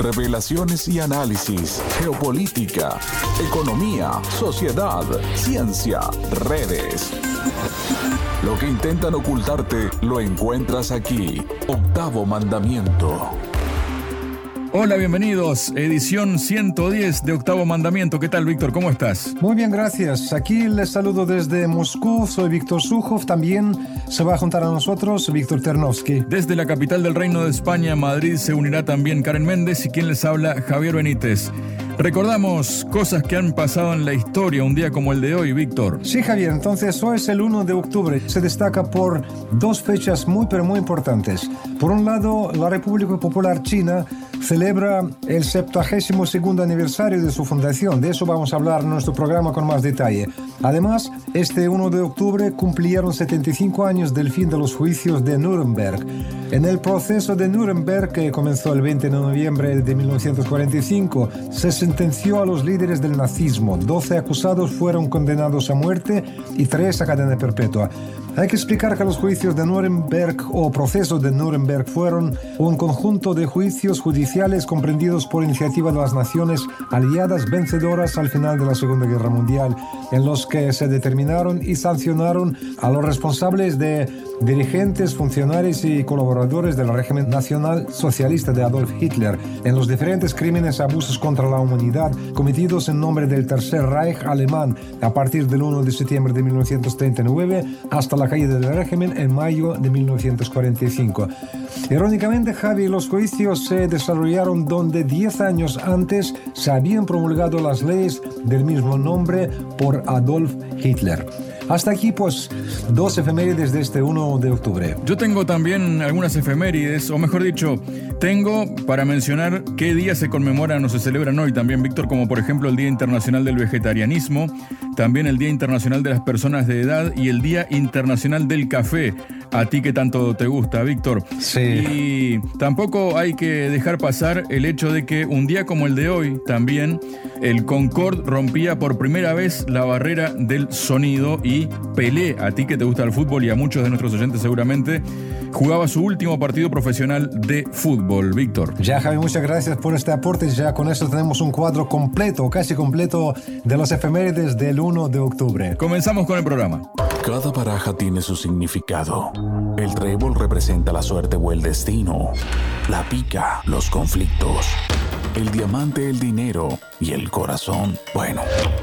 Revelaciones y análisis, geopolítica, economía, sociedad, ciencia, redes. Lo que intentan ocultarte lo encuentras aquí. Octavo Mandamiento. Hola, bienvenidos. Edición 110 de Octavo Mandamiento. ¿Qué tal, Víctor? ¿Cómo estás? Muy bien, gracias. Aquí les saludo desde Moscú. Soy Víctor Sukhov. También se va a juntar a nosotros Víctor Ternovsky. Desde la capital del Reino de España, Madrid, se unirá también Karen Méndez y quien les habla, Javier Benítez. Recordamos cosas que han pasado en la historia un día como el de hoy, Víctor. Sí, Javier. Entonces, hoy es el 1 de octubre. Se destaca por dos fechas muy importantes. Por un lado, la República Popular China celebra el 72º aniversario de su fundación. De eso vamos a hablar en nuestro programa con más detalle. Además, este 1 de octubre cumplieron 75 años del fin de los juicios de Nuremberg. En el proceso de Nuremberg, que comenzó el 20 de noviembre de 1945, se sentenció a los líderes del nazismo. 12 acusados fueron condenados a muerte y 3 a cadena perpetua. Hay que explicar que los juicios de Nuremberg o procesos de Nuremberg fueron un conjunto de juicios judiciales comprendidos por iniciativa de las naciones aliadas vencedoras al final de la Segunda Guerra Mundial, en los que se determinaron y sancionaron a los responsables de dirigentes, funcionarios y colaboradores del régimen nacional socialista de Adolf Hitler en los diferentes crímenes y abusos contra la humanidad cometidos en nombre del Tercer Reich alemán a partir del 1 de septiembre de 1939 hasta la caída del régimen en mayo de 1945. Irónicamente, Javi, los juicios se desarrollaron donde 10 años antes se habían promulgado las leyes del mismo nombre por Adolf Hitler. Hasta aquí, pues, dos efemérides de este 1 de octubre. Yo tengo también algunas efemérides, o mejor dicho, tengo para mencionar qué días se conmemoran o se celebran hoy también, Víctor, como por ejemplo el Día Internacional del Vegetarianismo, también el Día Internacional de las Personas de Edad y el Día Internacional del Café. A ti que tanto te gusta, Víctor. Sí. Y tampoco hay que dejar pasar el hecho de que un día como el de hoy, también, el Concorde rompía por primera vez la barrera del sonido y Pelé, a ti que te gusta el fútbol y a muchos de nuestros oyentes seguramente, jugaba su último partido profesional de fútbol, Víctor. Ya, Javi, muchas gracias por este aporte. Ya con esto tenemos un cuadro completo, casi completo, de las efemérides del 1 de octubre. Comenzamos con el programa. Cada baraja tiene su significado. El trébol representa la suerte o el destino. La pica, los conflictos. El diamante, el dinero. Y el corazón, bueno,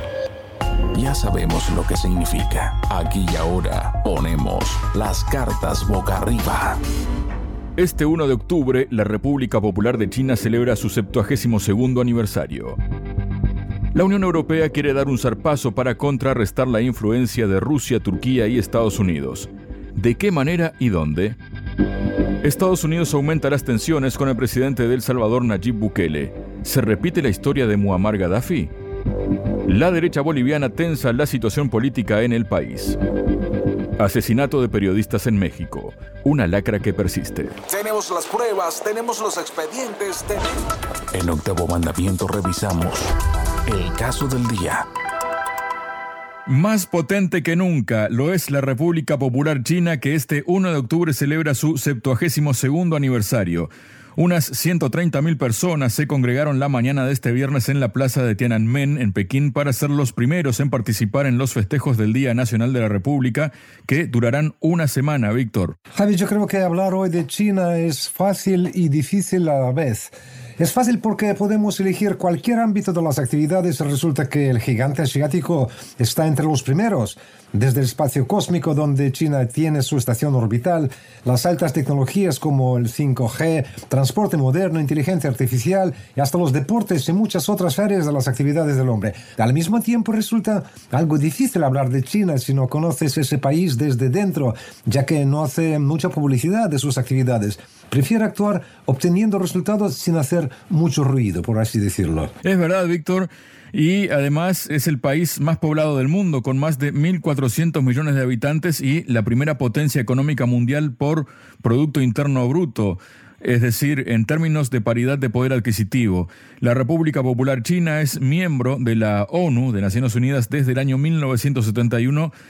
ya sabemos lo que significa. Aquí y ahora ponemos las cartas boca arriba. Este 1 de octubre, la República Popular de China celebra su 72º aniversario. La Unión Europea quiere dar un zarpazo para contrarrestar la influencia de Rusia, Turquía y Estados Unidos. ¿De qué manera y dónde? Estados Unidos aumenta las tensiones con el presidente de El Salvador, Nayib Bukele. ¿Se repite la historia de Muammar Gaddafi? La derecha boliviana tensa la situación política en el país. Asesinato de periodistas en México. Una lacra que persiste. Tenemos las pruebas, tenemos los expedientes. En Octavo Mandamiento revisamos el caso del día. Más potente que nunca lo es la República Popular China, que este 1 de octubre celebra su 72º aniversario. Unas 130.000 personas se congregaron la mañana de este viernes en la plaza de Tiananmen, en Pekín, para ser los primeros en participar en los festejos del Día Nacional de la República, que durarán una semana, Víctor. Javi, yo creo que hablar hoy de China es fácil y difícil a la vez. Es fácil porque podemos elegir cualquier ámbito de las actividades. Resulta que el gigante asiático está entre los primeros. Desde el espacio cósmico, donde China tiene su estación orbital, las altas tecnologías como el 5G, transporte moderno, inteligencia artificial y hasta los deportes y muchas otras áreas de las actividades del hombre. Al mismo tiempo resulta algo difícil hablar de China si no conoces ese país desde dentro, ya que no hace mucha publicidad de sus actividades. Prefiere actuar obteniendo resultados sin hacer mucho ruido, por así decirlo. Es verdad, Víctor. Y además es el país más poblado del mundo, con más de 1.400 millones de habitantes y la primera potencia económica mundial por Producto Interno Bruto. Es decir, en términos de paridad de poder adquisitivo. La República Popular China es miembro de la ONU, de Naciones Unidas, desde el año 1971,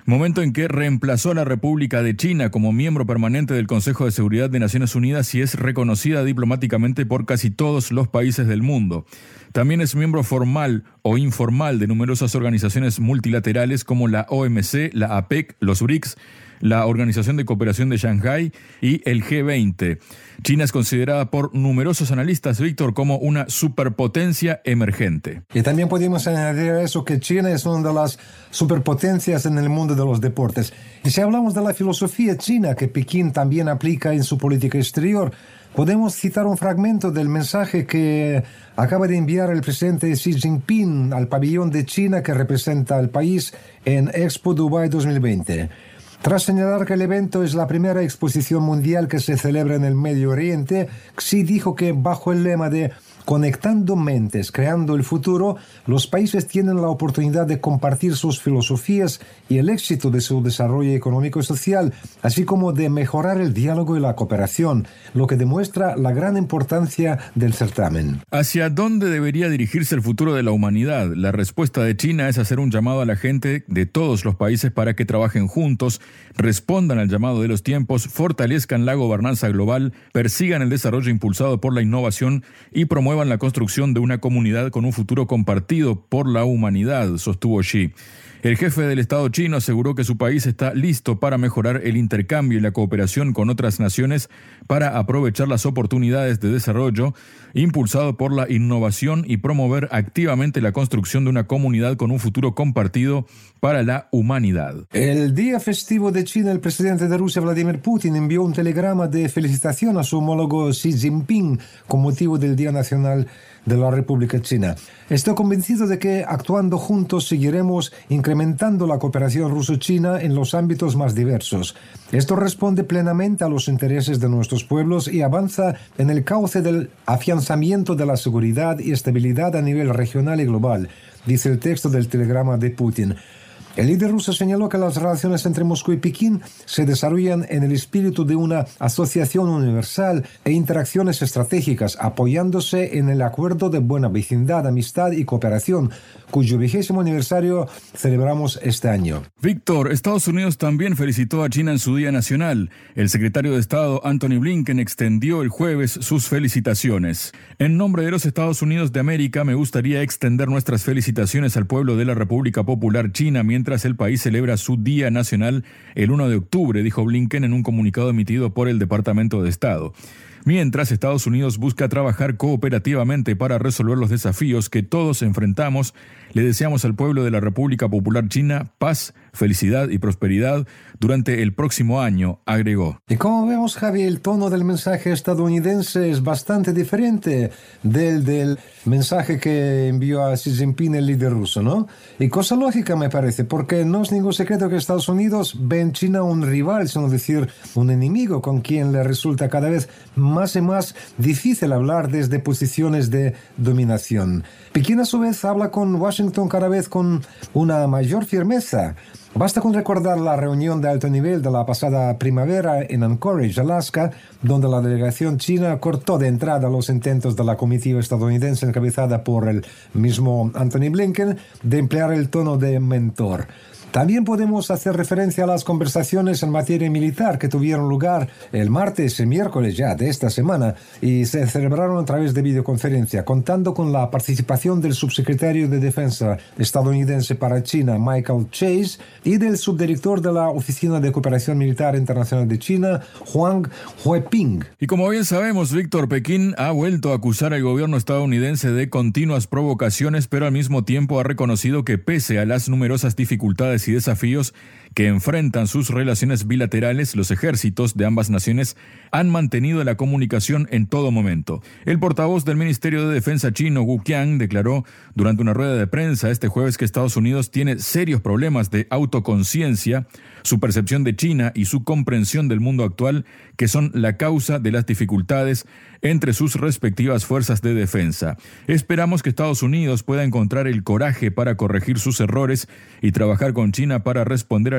momento en que reemplazó a la República de China como miembro permanente del Consejo de Seguridad de Naciones Unidas y es reconocida diplomáticamente por casi todos los países del mundo. También es miembro formal o informal de numerosas organizaciones multilaterales como la OMC, la APEC, los BRICS, la Organización de Cooperación de Shanghái y el G20. China es considerada por numerosos analistas, Víctor, como una superpotencia emergente. Y también podemos añadir a eso que China es una de las superpotencias en el mundo de los deportes. Y si hablamos de la filosofía china que Pekín también aplica en su política exterior, podemos citar un fragmento del mensaje que acaba de enviar el presidente Xi Jinping al pabellón de China que representa al país en Expo Dubai 2020. Tras señalar que el evento es la primera exposición mundial que se celebra en el Medio Oriente, Xi dijo que bajo el lema de Conectando mentes, creando el futuro, los países tienen la oportunidad de compartir sus filosofías y el éxito de su desarrollo económico y social, así como de mejorar el diálogo y la cooperación, lo que demuestra la gran importancia del certamen. ¿Hacia dónde debería dirigirse el futuro de la humanidad? La respuesta de China es hacer un llamado a la gente de todos los países para que trabajen juntos, respondan al llamado de los tiempos, fortalezcan la gobernanza global, persigan el desarrollo impulsado por la innovación y promuevan la construcción de una comunidad con un futuro compartido por la humanidad, sostuvo Xi. El jefe del Estado chino aseguró que su país está listo para mejorar el intercambio y la cooperación con otras naciones para aprovechar las oportunidades de desarrollo impulsado por la innovación y promover activamente la construcción de una comunidad con un futuro compartido para la humanidad. El día festivo de China, el presidente de Rusia, Vladimir Putin, envió un telegrama de felicitación a su homólogo Xi Jinping con motivo del Día Nacional de la República China. Estoy convencido de que actuando juntos seguiremos incrementando la cooperación ruso-china en los ámbitos más diversos. Esto responde plenamente a los intereses de nuestros pueblos y avanza en el cauce del afianzamiento de la seguridad y estabilidad a nivel regional y global, dice el texto del telegrama de Putin. El líder ruso señaló que las relaciones entre Moscú y Pekín se desarrollan en el espíritu de una asociación universal e interacciones estratégicas, apoyándose en el acuerdo de buena vecindad, amistad y cooperación, cuyo 20º aniversario celebramos este año. Víctor, Estados Unidos también felicitó a China en su Día Nacional. El secretario de Estado, Antony Blinken, extendió el jueves sus felicitaciones. En nombre de los Estados Unidos de América, me gustaría extender nuestras felicitaciones al pueblo de la República Popular China mientras el país celebra su Día Nacional el 1 de octubre, dijo Blinken en un comunicado emitido por el Departamento de Estado. Mientras Estados Unidos busca trabajar cooperativamente para resolver los desafíos que todos enfrentamos, le deseamos al pueblo de la República Popular China paz, felicidad y prosperidad durante el próximo año, agregó. Y como vemos, Javi, el tono del mensaje estadounidense es bastante diferente del mensaje que envió a Xi Jinping el líder ruso, ¿no? Y cosa lógica me parece, porque no es ningún secreto que Estados Unidos ve en China un rival, sino decir un enemigo con quien le resulta cada vez más y más difícil hablar desde posiciones de dominación. Pekín a su vez habla con Washington cada vez con una mayor firmeza. Basta con recordar la reunión de alto nivel de la pasada primavera en Anchorage, Alaska, donde la delegación china cortó de entrada los intentos de la comitiva estadounidense encabezada por el mismo Antony Blinken de emplear el tono de mentor. También podemos hacer referencia a las conversaciones en materia militar que tuvieron lugar el martes y miércoles ya de esta semana y se celebraron a través de videoconferencia, contando con la participación del subsecretario de Defensa estadounidense para China, Michael Chase, y del subdirector de la Oficina de Cooperación Militar Internacional de China, Huang Hueping. Y como bien sabemos, Víctor, Pekín ha vuelto a acusar al gobierno estadounidense de continuas provocaciones, pero al mismo tiempo ha reconocido que pese a las numerosas dificultades y desafíos que enfrentan sus relaciones bilaterales, los ejércitos de ambas naciones han mantenido la comunicación en todo momento. El portavoz del Ministerio de Defensa chino, Wu Qiang, declaró durante una rueda de prensa este jueves que Estados Unidos tiene serios problemas de autoconciencia, su percepción de China y su comprensión del mundo actual, que son la causa de las dificultades entre sus respectivas fuerzas de defensa. Esperamos que Estados Unidos pueda encontrar el coraje para corregir sus errores y trabajar con China para responder al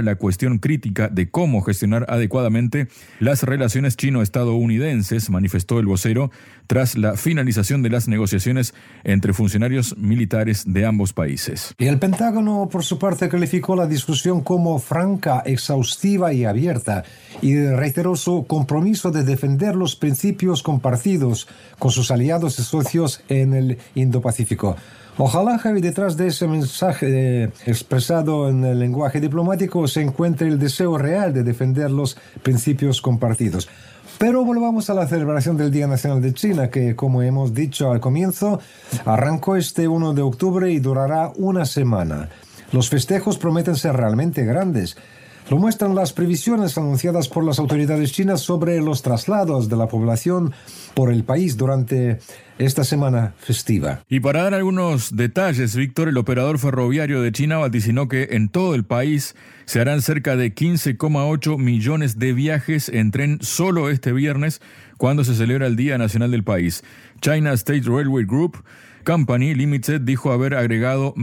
para la cuestión crítica de cómo gestionar adecuadamente las relaciones chino-estadounidenses, manifestó el vocero, tras la finalización de las negociaciones entre funcionarios militares de ambos países. Y el Pentágono, por su parte, calificó la discusión como franca, exhaustiva y abierta, y reiteró su compromiso de defender los principios compartidos con sus aliados y socios en el Indo-Pacífico. Ojalá, Javi, detrás de ese mensaje expresado en el lenguaje diplomático se encuentre el deseo real de defender los principios compartidos. Pero volvamos a la celebración del Día Nacional de China, que, como hemos dicho al comienzo, arrancó este 1 de octubre y durará una semana. Los festejos prometen ser realmente grandes. Lo muestran las previsiones anunciadas por las autoridades chinas sobre los traslados de la población por el país durante esta semana festiva. Y para dar algunos detalles, Víctor, el operador ferroviario de China vaticinó que en todo el país se harán cerca de 15,8 millones de viajes en tren solo este viernes, cuando se celebra el Día Nacional del país. China State Railway Group Company Limited dijo haber agregado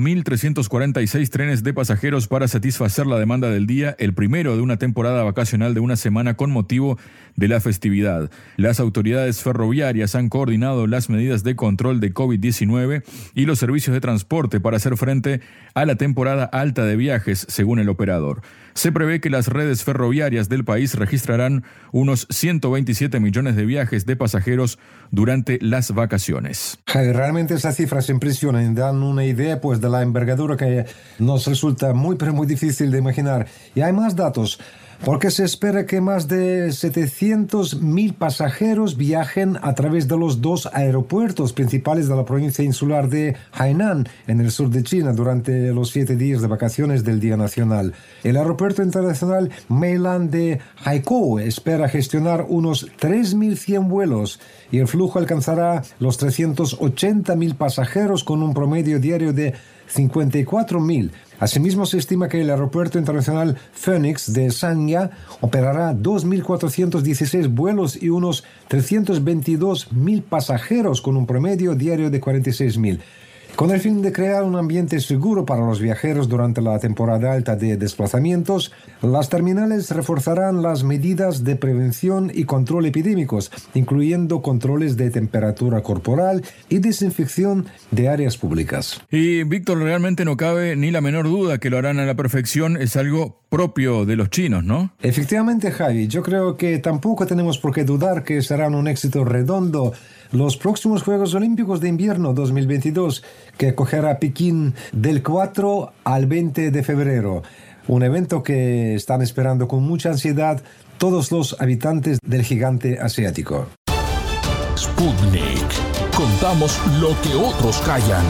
1.346 trenes de pasajeros para satisfacer la demanda del día, el primero de una temporada vacacional de una semana con motivo de la festividad. Las autoridades ferroviarias han coordinado las medidas de control de COVID-19 y los servicios de transporte para hacer frente a la temporada alta de viajes, según el operador. Se prevé que las redes ferroviarias del país registrarán unos 127 millones de viajes de pasajeros durante las vacaciones. Realmente esas cifras impresionan y dan una idea pues, de la envergadura que nos resulta muy difícil de imaginar. Y hay más datos, porque se espera que más de 700.000 pasajeros viajen a través de los dos aeropuertos principales de la provincia insular de Hainan, en el sur de China, durante los 7 días de vacaciones del Día Nacional. El aeropuerto internacional Meilan de Haikou espera gestionar unos 3.100 vuelos y el flujo alcanzará los 380.000 pasajeros con un promedio diario de 54.000. Asimismo, se estima que el aeropuerto internacional Phoenix de Sanya operará 2.416 vuelos y unos 322.000 pasajeros con un promedio diario de 46.000. Con el fin de crear un ambiente seguro para los viajeros durante la temporada alta de desplazamientos, las terminales reforzarán las medidas de prevención y control epidémicos, incluyendo controles de temperatura corporal y desinfección de áreas públicas. Y, Víctor, realmente no cabe ni la menor duda que lo harán a la perfección. Es algo propio de los chinos, ¿no? Efectivamente, Javi. Yo creo que tampoco tenemos por qué dudar que serán un éxito redondo los próximos Juegos Olímpicos de Invierno 2022, que acogerá Pekín del 4 al 20 de febrero. Un evento que están esperando con mucha ansiedad todos los habitantes del gigante asiático. Sputnik. Contamos lo que otros callan.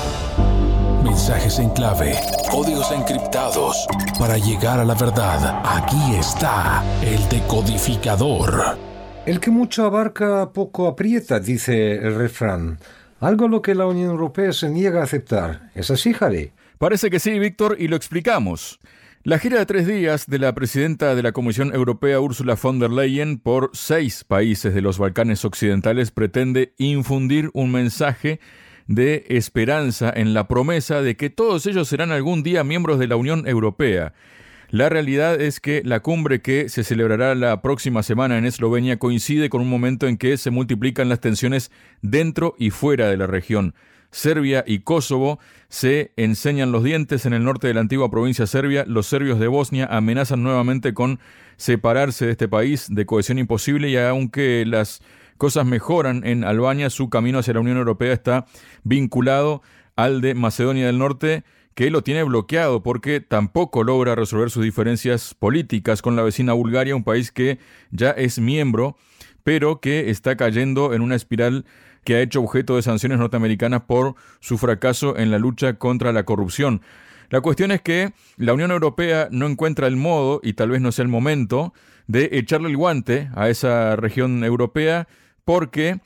Mensajes en clave, códigos encriptados. Para llegar a la verdad, aquí está el decodificador. El que mucho abarca, poco aprieta, dice el refrán. Algo lo que la Unión Europea se niega a aceptar. ¿Es así, Javi? Parece que sí, Víctor, y lo explicamos. La gira de 3 días de la presidenta de la Comisión Europea, Ursula von der Leyen, por 6 países de los Balcanes Occidentales pretende infundir un mensaje de esperanza en la promesa de que todos ellos serán algún día miembros de la Unión Europea. La realidad es que la cumbre que se celebrará la próxima semana en Eslovenia coincide con un momento en que se multiplican las tensiones dentro y fuera de la región. Serbia y Kosovo se enseñan los dientes en el norte de la antigua provincia serbia. Los serbios de Bosnia amenazan nuevamente con separarse de este país de cohesión imposible, y aunque las cosas mejoran en Albania, su camino hacia la Unión Europea está vinculado al de Macedonia del Norte, que lo tiene bloqueado porque tampoco logra resolver sus diferencias políticas con la vecina Bulgaria, un país que ya es miembro, pero que está cayendo en una espiral que ha hecho objeto de sanciones norteamericanas por su fracaso en la lucha contra la corrupción. La cuestión es que la Unión Europea no encuentra el modo, y tal vez no sea el momento, de echarle el guante a esa región europea, porque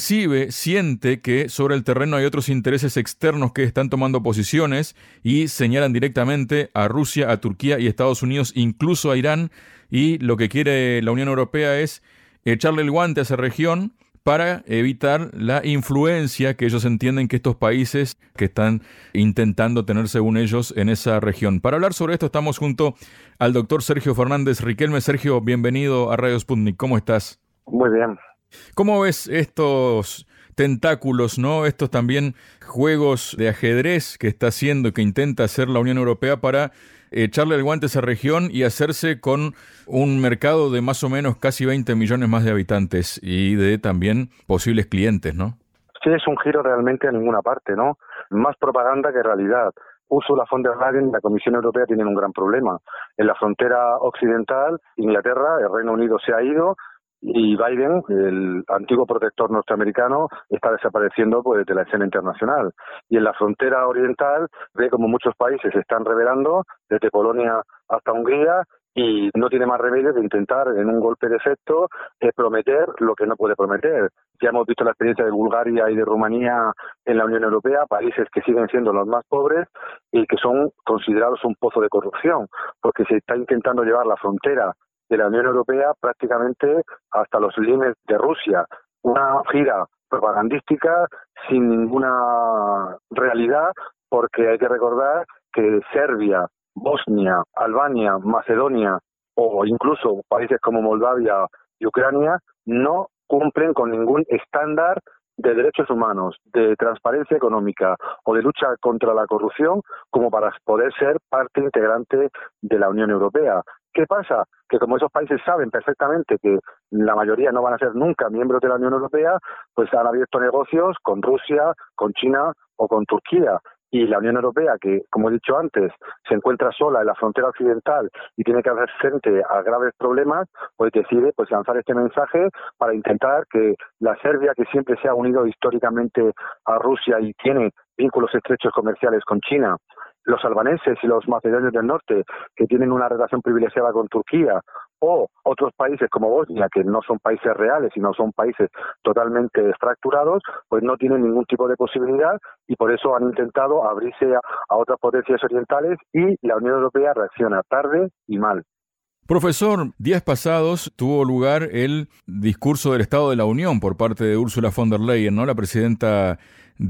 siente que sobre el terreno hay otros intereses externos que están tomando posiciones y señalan directamente a Rusia, a Turquía y a Estados Unidos, incluso a Irán, y lo que quiere la Unión Europea es echarle el guante a esa región para evitar la influencia que ellos entienden que estos países que están intentando tener, según ellos, en esa región. Para hablar sobre esto estamos junto al doctor Sergio Fernández Riquelme. Sergio, bienvenido a Radio Sputnik. ¿Cómo estás? Muy bien. ¿Cómo ves estos tentáculos, ¿no? Estos también juegos de ajedrez que está haciendo, que intenta hacer la Unión Europea para echarle el guante a esa región y hacerse con un mercado de más o menos casi 20 millones más de habitantes y de también posibles clientes, ¿no? Sí, es un giro realmente a ninguna parte, ¿no? Más propaganda que realidad. Ursula von der Leyen y la Comisión Europea tienen un gran problema. En la frontera occidental, Inglaterra, el Reino Unido se ha ido, y Biden, el antiguo protector norteamericano, está desapareciendo de la escena internacional. Y en la frontera oriental ve como muchos países se están rebelando, desde Polonia hasta Hungría, y no tiene más remedio que intentar, en un golpe de efecto, prometer lo que no puede prometer. Ya hemos visto la experiencia de Bulgaria y de Rumanía en la Unión Europea, países que siguen siendo los más pobres y que son considerados un pozo de corrupción, porque se está intentando llevar la frontera de la Unión Europea prácticamente hasta los límites de Rusia. Una gira propagandística sin ninguna realidad, porque hay que recordar que Serbia, Bosnia, Albania, Macedonia o incluso países como Moldavia y Ucrania no cumplen con ningún estándar de derechos humanos, de transparencia económica o de lucha contra la corrupción como para poder ser parte integrante de la Unión Europea. ¿Qué pasa? Que como esos países saben perfectamente que la mayoría no van a ser nunca miembros de la Unión Europea, pues han abierto negocios con Rusia, con China o con Turquía. Y la Unión Europea, que, como he dicho antes, se encuentra sola en la frontera occidental y tiene que hacer frente a graves problemas, pues decide lanzar este mensaje para intentar que la Serbia, que siempre se ha unido históricamente a Rusia y tiene vínculos estrechos comerciales con China, los albaneses y los macedonios del norte, que tienen una relación privilegiada con Turquía, o otros países como Bosnia, que no son países reales, sino son países totalmente fracturados, pues no tienen ningún tipo de posibilidad y por eso han intentado abrirse a otras potencias orientales y la Unión Europea reacciona tarde y mal. Profesor, días pasados tuvo lugar el discurso del Estado de la Unión por parte de Ursula von der Leyen, ¿no? La presidenta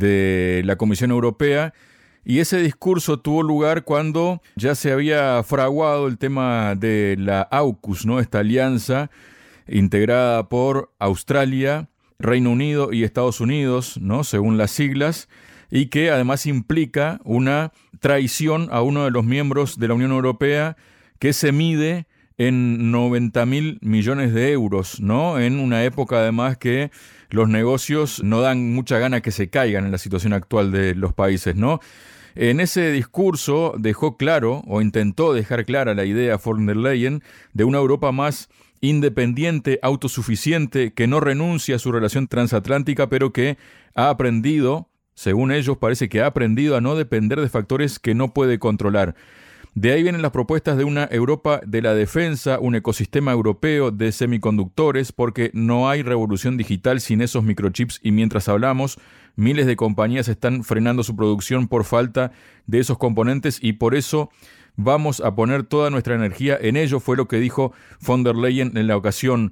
de la Comisión Europea. Y ese discurso tuvo lugar cuando ya se había fraguado el tema de la AUKUS, ¿no? Esta alianza integrada por Australia, Reino Unido y Estados Unidos, ¿no? Según las siglas, y que además implica una traición a uno de los miembros de la Unión Europea que se mide en 90.000 millones de euros, ¿no? En una época además que los negocios no dan mucha gana que se caigan en la situación actual de los países, ¿no? En ese discurso dejó claro, o intentó dejar clara la idea von der Leyen de una Europa más independiente, autosuficiente, que no renuncia a su relación transatlántica, pero que ha aprendido, según ellos, parece que ha aprendido a no depender de factores que no puede controlar. De ahí vienen las propuestas de una Europa de la defensa, un ecosistema europeo de semiconductores, porque no hay revolución digital sin esos microchips y mientras hablamos, miles de compañías están frenando su producción por falta de esos componentes y por eso vamos a poner toda nuestra energía en ello, fue lo que dijo von der Leyen en la ocasión.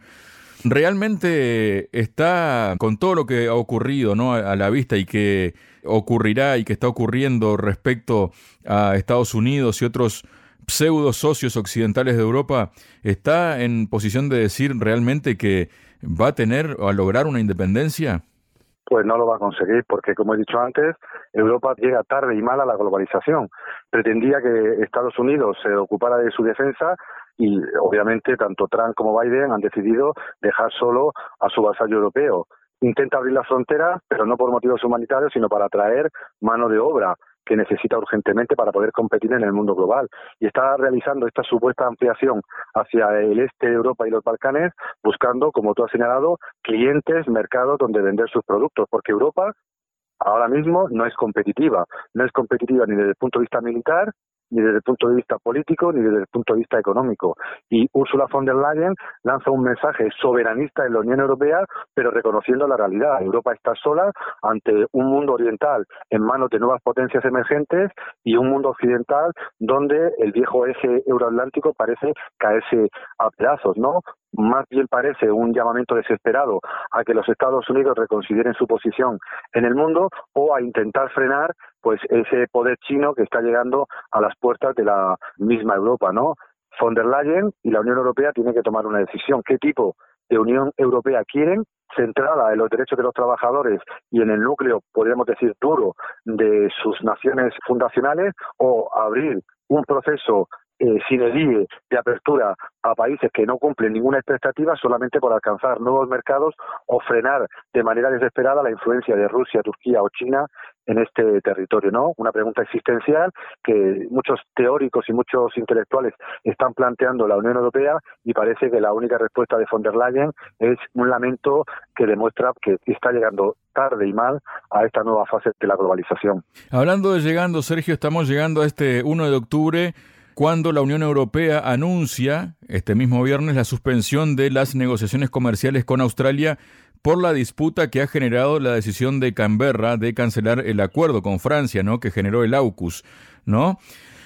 Realmente está con todo lo que ha ocurrido, ¿no? A la vista y que ocurrirá y que está ocurriendo respecto a Estados Unidos y otros pseudo socios occidentales de Europa, ¿está en posición de decir realmente que va a tener o a lograr una independencia? Pues no lo va a conseguir porque, como he dicho antes, Europa llega tarde y mal a la globalización. Pretendía que Estados Unidos se ocupara de su defensa y, obviamente, tanto Trump como Biden han decidido dejar solo a su vasallo europeo. Intenta abrir las fronteras, pero no por motivos humanitarios, sino para atraer mano de obra que necesita urgentemente para poder competir en el mundo global. Y está realizando esta supuesta ampliación hacia el este de Europa y los Balcanes, buscando, como tú has señalado, clientes, mercados donde vender sus productos, porque Europa ahora mismo no es competitiva. No es competitiva ni desde el punto de vista militar, ni desde el punto de vista político, ni desde el punto de vista económico. Y Ursula von der Leyen lanza un mensaje soberanista en la Unión Europea, pero reconociendo la realidad. Europa está sola ante un mundo oriental en manos de nuevas potencias emergentes y un mundo occidental donde el viejo eje euroatlántico parece caerse a pedazos, ¿no? más bien parece un llamamiento desesperado a que los Estados Unidos reconsideren su posición en el mundo o a intentar frenar pues ese poder chino que está llegando a las puertas de la misma Europa, ¿no? Von der Leyen y la Unión Europea tienen que tomar una decisión. ¿Qué tipo de Unión Europea quieren? Centrada en los derechos de los trabajadores y en el núcleo, podríamos decir, duro de sus naciones fundacionales, o abrir un proceso sine die de apertura a países que no cumplen ninguna expectativa solamente por alcanzar nuevos mercados o frenar de manera desesperada la influencia de Rusia, Turquía o China en este territorio, ¿no? Una pregunta existencial que muchos teóricos y muchos intelectuales están planteando la Unión Europea, y parece que la única respuesta de von der Leyen es un lamento que demuestra que está llegando tarde y mal a esta nueva fase de la globalización. Hablando de llegando, Sergio, estamos llegando a este 1 de octubre, cuando la Unión Europea anuncia este mismo viernes la suspensión de las negociaciones comerciales con Australia por la disputa que ha generado la decisión de Canberra de cancelar el acuerdo con Francia, ¿no?, que generó el AUKUS, ¿no?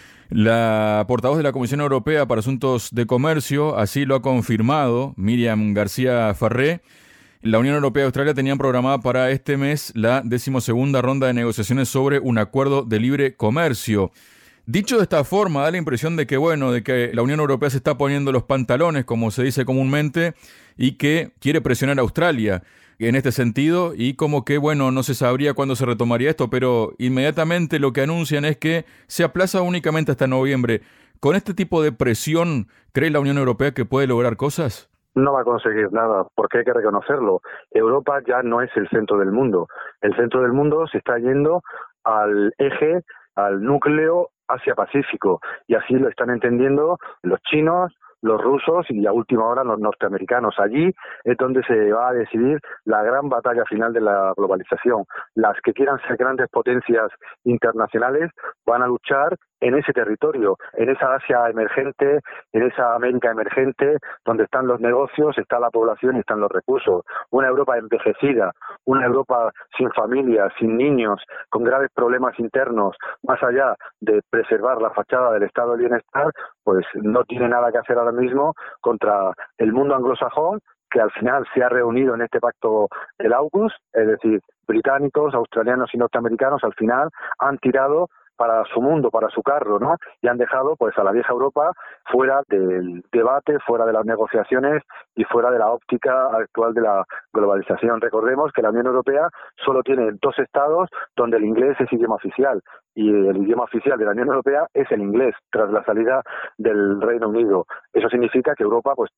La portavoz de la Comisión Europea para Asuntos de Comercio así lo ha confirmado, Míriam García Farré. La Unión Europea y Australia tenían programada para este mes la 12ª ronda de negociaciones sobre un acuerdo de libre comercio. Dicho de esta forma, da la impresión de que, de que la Unión Europea se está poniendo los pantalones, como se dice comúnmente, y que quiere presionar a Australia en este sentido, y como que, no se sabría cuándo se retomaría esto, pero inmediatamente lo que anuncian es que se aplaza únicamente hasta noviembre. ¿Con este tipo de presión cree la Unión Europea que puede lograr cosas? No va a conseguir nada, porque hay que reconocerlo. Europa ya no es el centro del mundo. El centro del mundo se está yendo al eje, al núcleo Asia-Pacífico, y así lo están entendiendo los chinos, los rusos y a última hora los norteamericanos. Allí es donde se va a decidir la gran batalla final de la globalización. Las que quieran ser grandes potencias internacionales van a luchar en ese territorio, en esa Asia emergente, en esa América emergente, donde están los negocios, está la población y están los recursos. Una Europa envejecida, una Europa sin familias, sin niños, con graves problemas internos, más allá de preservar la fachada del estado de bienestar, pues no tiene nada que hacer ahora mismo contra el mundo anglosajón, que al final se ha reunido en este pacto del AUKUS, es decir, británicos, australianos y norteamericanos al final han tirado para su mundo, para su carro, ¿no? Y han dejado pues a la vieja Europa fuera del debate, fuera de las negociaciones y fuera de la óptica actual de la globalización. Recordemos que la Unión Europea solo tiene 2 estados donde el inglés es idioma oficial, y el idioma oficial de la Unión Europea es el inglés, tras la salida del Reino Unido. Eso significa que Europa pues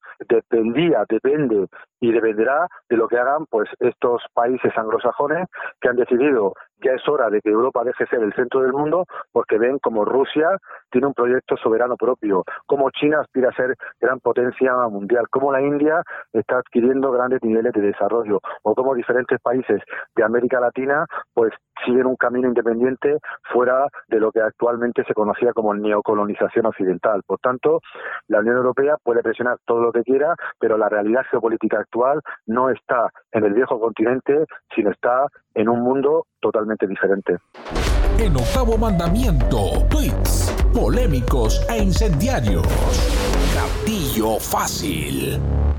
depende y dependerá de lo que hagan pues estos países anglosajones que han decidido ya es hora de que Europa deje ser el centro del mundo, porque ven como Rusia tiene un proyecto soberano propio, como China aspira a ser gran potencia mundial, como la India está adquiriendo grandes niveles de desarrollo, o como diferentes países de América Latina pues siguen un camino independiente fuera de lo que actualmente se conocía como neocolonización occidental. Por tanto, la Unión Europea puede presionar todo lo que quiera, pero la realidad geopolítica actual no está en el viejo continente, sino está en un mundo totalmente diferente. En Octavo Mandamiento, tweets polémicos e incendiarios. Gatillo Fácil.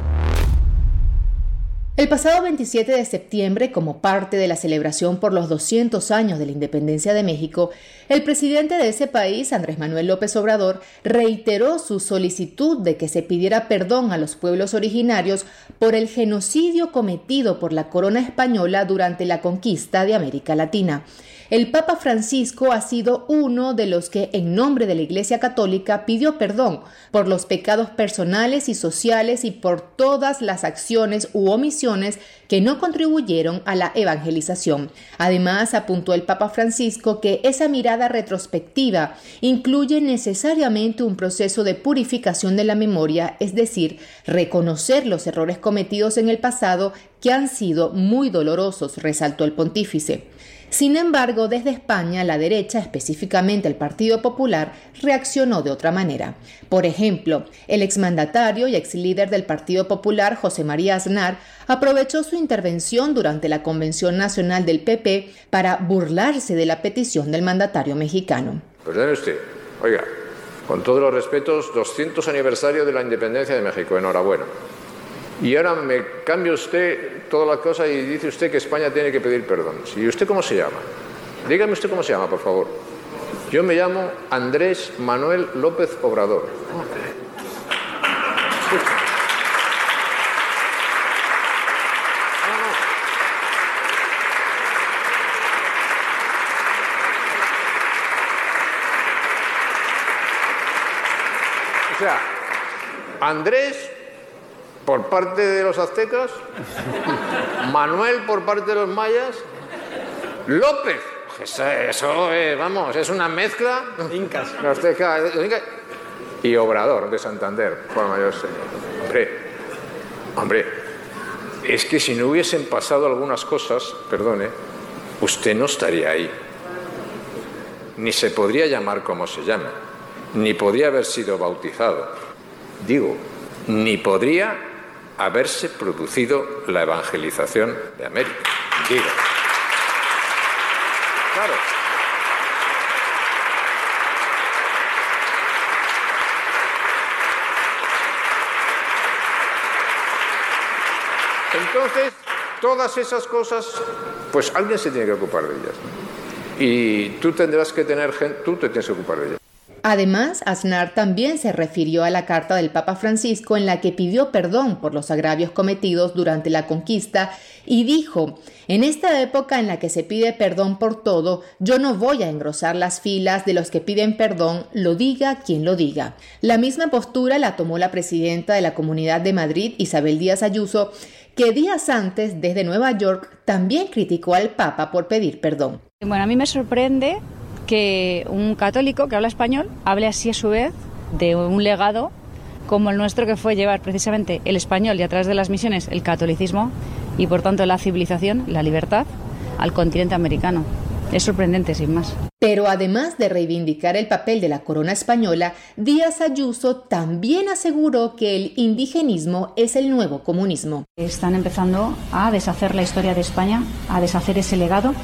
El pasado 27 de septiembre, como parte de la celebración por los 200 años de la independencia de México, el presidente de ese país, Andrés Manuel López Obrador, reiteró su solicitud de que se pidiera perdón a los pueblos originarios por el genocidio cometido por la corona española durante la conquista de América Latina. El Papa Francisco ha sido uno de los que, en nombre de la Iglesia Católica, pidió perdón por los pecados personales y sociales y por todas las acciones u omisiones que no contribuyeron a la evangelización. Además, apuntó el Papa Francisco que esa mirada retrospectiva incluye necesariamente un proceso de purificación de la memoria, es decir, reconocer los errores cometidos en el pasado que han sido muy dolorosos, resaltó el pontífice. Sin embargo, desde España, la derecha, específicamente el Partido Popular, reaccionó de otra manera. Por ejemplo, el exmandatario y exlíder del Partido Popular, José María Aznar, aprovechó su intervención durante la Convención Nacional del PP para burlarse de la petición del mandatario mexicano. Perdone usted, oiga, con todos los respetos, 200 aniversario de la independencia de México, enhorabuena. Y ahora me cambia usted toda la cosa y dice usted que España tiene que pedir perdón. ¿Y usted cómo se llama? Dígame usted cómo se llama, por favor. Yo me llamo Andrés Manuel López Obrador. O sea, Andrés por parte de los aztecas, Manuel por parte de los mayas, López. Eso es, vamos, es una mezcla. Incas. Y Obrador de Santander, por mayor señor. Hombre, es que si no hubiesen pasado algunas cosas, perdone, usted no estaría ahí. Ni se podría llamar como se llama, ni podría haber sido bautizado. Digo, ni podría haberse producido la evangelización de América. Digo. Claro. Entonces, todas esas cosas, pues alguien se tiene que ocupar de ellas. Y tú tendrás que tener gente, tú te tienes que ocupar de ellas. Además, Aznar también se refirió a la carta del Papa Francisco en la que pidió perdón por los agravios cometidos durante la conquista y dijo: en esta época en la que se pide perdón por todo, yo no voy a engrosar las filas de los que piden perdón, lo diga quien lo diga. La misma postura la tomó la presidenta de la Comunidad de Madrid, Isabel Díaz Ayuso, que días antes, desde Nueva York, también criticó al Papa por pedir perdón. Bueno, a mí me sorprende que un católico que habla español hable así a su vez de un legado como el nuestro, que fue llevar precisamente el español y a través de las misiones el catolicismo y por tanto la civilización, la libertad, al continente americano. Es sorprendente, sin más. Pero además de reivindicar el papel de la corona española, Díaz Ayuso también aseguró que el indigenismo es el nuevo comunismo. Están empezando a deshacer la historia de España, a deshacer ese legado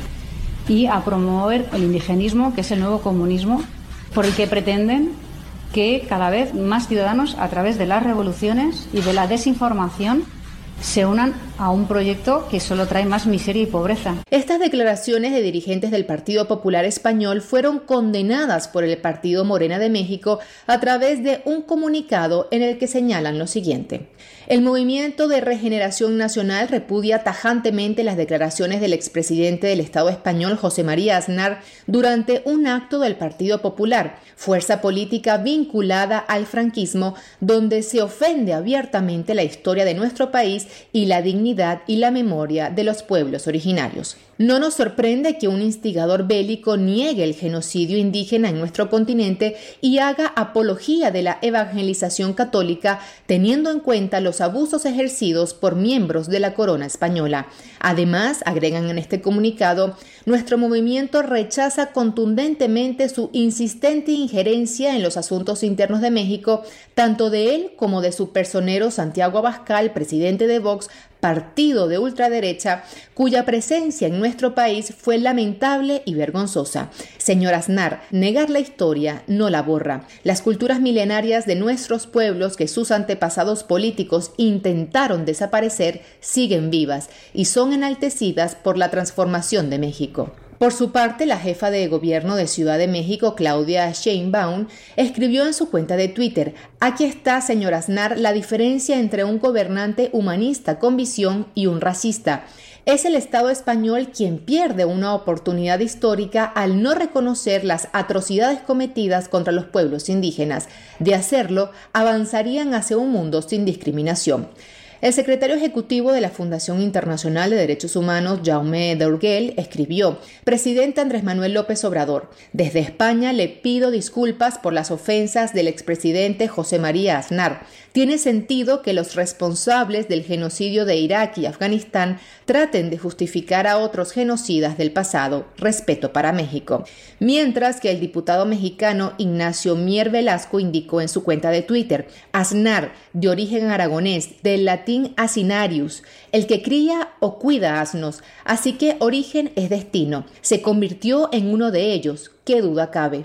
y a promover el indigenismo, que es el nuevo comunismo, por el que pretenden que cada vez más ciudadanos, a través de las revoluciones y de la desinformación, se unan a un proyecto que solo trae más miseria y pobreza. Estas declaraciones de dirigentes del Partido Popular Español fueron condenadas por el Partido Morena de México a través de un comunicado en el que señalan lo siguiente: el Movimiento de Regeneración Nacional repudia tajantemente las declaraciones del expresidente del Estado español, José María Aznar, durante un acto del Partido Popular, fuerza política vinculada al franquismo, donde se ofende abiertamente la historia de nuestro país y la dignidad y la memoria de los pueblos originarios. No nos sorprende que un instigador bélico niegue el genocidio indígena en nuestro continente y haga apología de la evangelización católica, teniendo en cuenta los abusos ejercidos por miembros de la corona española. Además, agregan en este comunicado, nuestro movimiento rechaza contundentemente su insistente injerencia en los asuntos internos de México, tanto de él como de su personero Santiago Abascal, presidente de Vox, partido de ultraderecha, cuya presencia en nuestro país fue lamentable y vergonzosa. Señor Aznar, negar la historia no la borra. Las culturas milenarias de nuestros pueblos que sus antepasados políticos intentaron desaparecer siguen vivas y son enaltecidas por la transformación de México. Por su parte, la jefa de gobierno de Ciudad de México, Claudia Sheinbaum, escribió en su cuenta de Twitter: aquí está, señor Aznar, la diferencia entre un gobernante humanista con visión y un racista. Es el Estado español quien pierde una oportunidad histórica al no reconocer las atrocidades cometidas contra los pueblos indígenas. De hacerlo, avanzarían hacia un mundo sin discriminación. El secretario ejecutivo de la Fundación Internacional de Derechos Humanos, Jaume Dourguel, escribió: Presidente Andrés Manuel López Obrador, desde España le pido disculpas por las ofensas del expresidente José María Aznar. Tiene sentido que los responsables del genocidio de Irak y Afganistán traten de justificar a otros genocidas del pasado. Respeto para México. Mientras que el diputado mexicano Ignacio Mier Velasco indicó en su cuenta de Twitter: Aznar, de origen aragonés, del latín asinarius, el que cría o cuida asnos, así que origen es destino. Se convirtió en uno de ellos, qué duda cabe.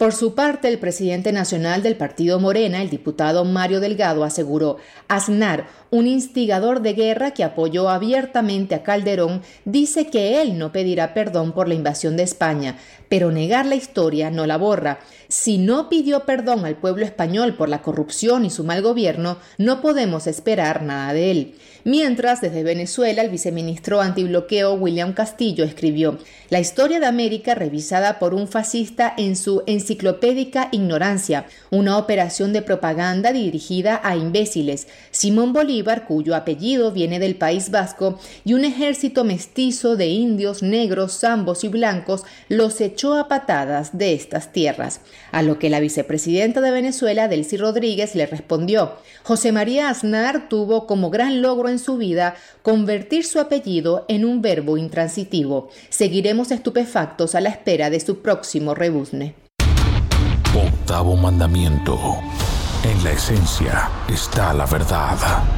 Por su parte, el presidente nacional del partido Morena, el diputado Mario Delgado, aseguró: Aznar, un instigador de guerra que apoyó abiertamente a Calderón, dice que él no pedirá perdón por la invasión de España, pero negar la historia no la borra. Si no pidió perdón al pueblo español por la corrupción y su mal gobierno, no podemos esperar nada de él. Mientras, desde Venezuela, el viceministro antibloqueo William Castillo escribió: la historia de América revisada por un fascista en su enciclopédica ignorancia, una operación de propaganda dirigida a imbéciles, Simón Bolívar, cuyo apellido viene del País Vasco, y un ejército mestizo de indios, negros, zambos y blancos los echó a patadas de estas tierras. A lo que la vicepresidenta de Venezuela, Delcy Rodríguez, le respondió: José María Aznar tuvo como gran logro en su vida convertir su apellido en un verbo intransitivo. Seguiremos estupefactos a la espera de su próximo rebuzne. Octavo mandamiento. En la esencia está la verdad.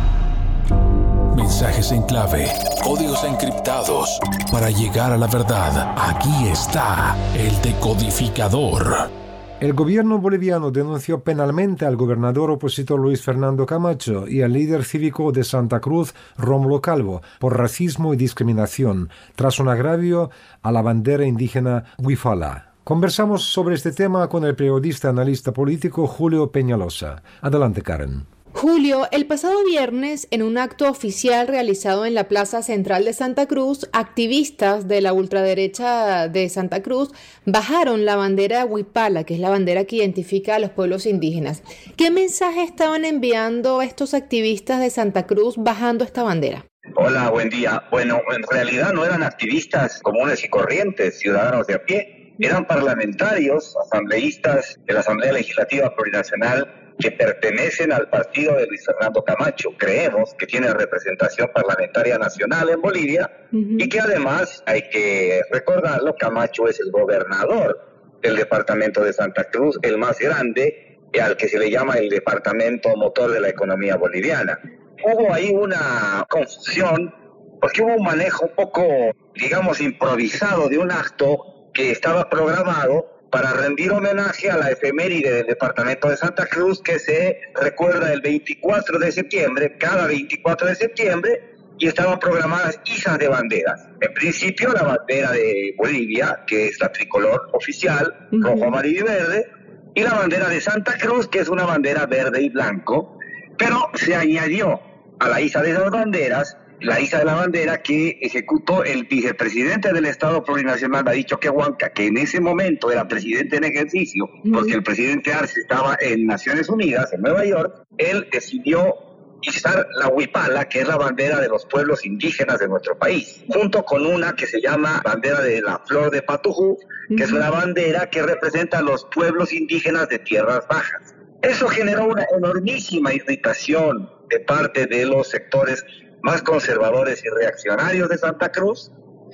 Mensajes en clave, códigos encriptados. Para llegar a la verdad, aquí está el decodificador. El gobierno boliviano denunció penalmente al gobernador opositor Luis Fernando Camacho y al líder cívico de Santa Cruz, Rómulo Calvo, por racismo y discriminación, tras un agravio a la bandera indígena huifala. Conversamos sobre este tema con el periodista analista político Julio Peñalosa. Adelante, Karen. Julio, el pasado viernes, en un acto oficial realizado en la Plaza Central de Santa Cruz, activistas de la ultraderecha de Santa Cruz bajaron la bandera huipala, que es la bandera que identifica a los pueblos indígenas. ¿Qué mensaje estaban enviando estos activistas de Santa Cruz bajando esta bandera? Hola, buen día. Bueno, en realidad no eran activistas comunes y corrientes, ciudadanos de a pie. Eran parlamentarios, asambleístas de la Asamblea Legislativa Plurinacional que pertenecen al partido de Luis Fernando Camacho. Creemos que tiene representación parlamentaria nacional en Bolivia y que además, hay que recordarlo, Camacho es el gobernador del departamento de Santa Cruz, el más grande, al que se le llama el departamento motor de la economía boliviana. Hubo ahí una confusión porque hubo un manejo un poco, digamos, improvisado de un acto que estaba programado para rendir homenaje a la efeméride del departamento de Santa Cruz, que se recuerda el 24 de septiembre, cada 24 de septiembre, y estaban programadas izas de banderas. En principio, la bandera de Bolivia, que es la tricolor oficial, rojo, amarillo y verde, y la bandera de Santa Cruz, que es una bandera verde y blanco, pero se añadió a la iza de esas banderas la iza de la bandera que ejecutó el vicepresidente del Estado Plurinacional, David Choquehuanca, que en ese momento era presidente en ejercicio, porque el presidente Arce estaba en Naciones Unidas, en Nueva York. Él decidió izar la huipala, que es la bandera de los pueblos indígenas de nuestro país, junto con una que se llama bandera de la flor de Patujú, que es una bandera que representa a los pueblos indígenas de tierras bajas. Eso generó una enormísima irritación de parte de los sectores más conservadores y reaccionarios de Santa Cruz,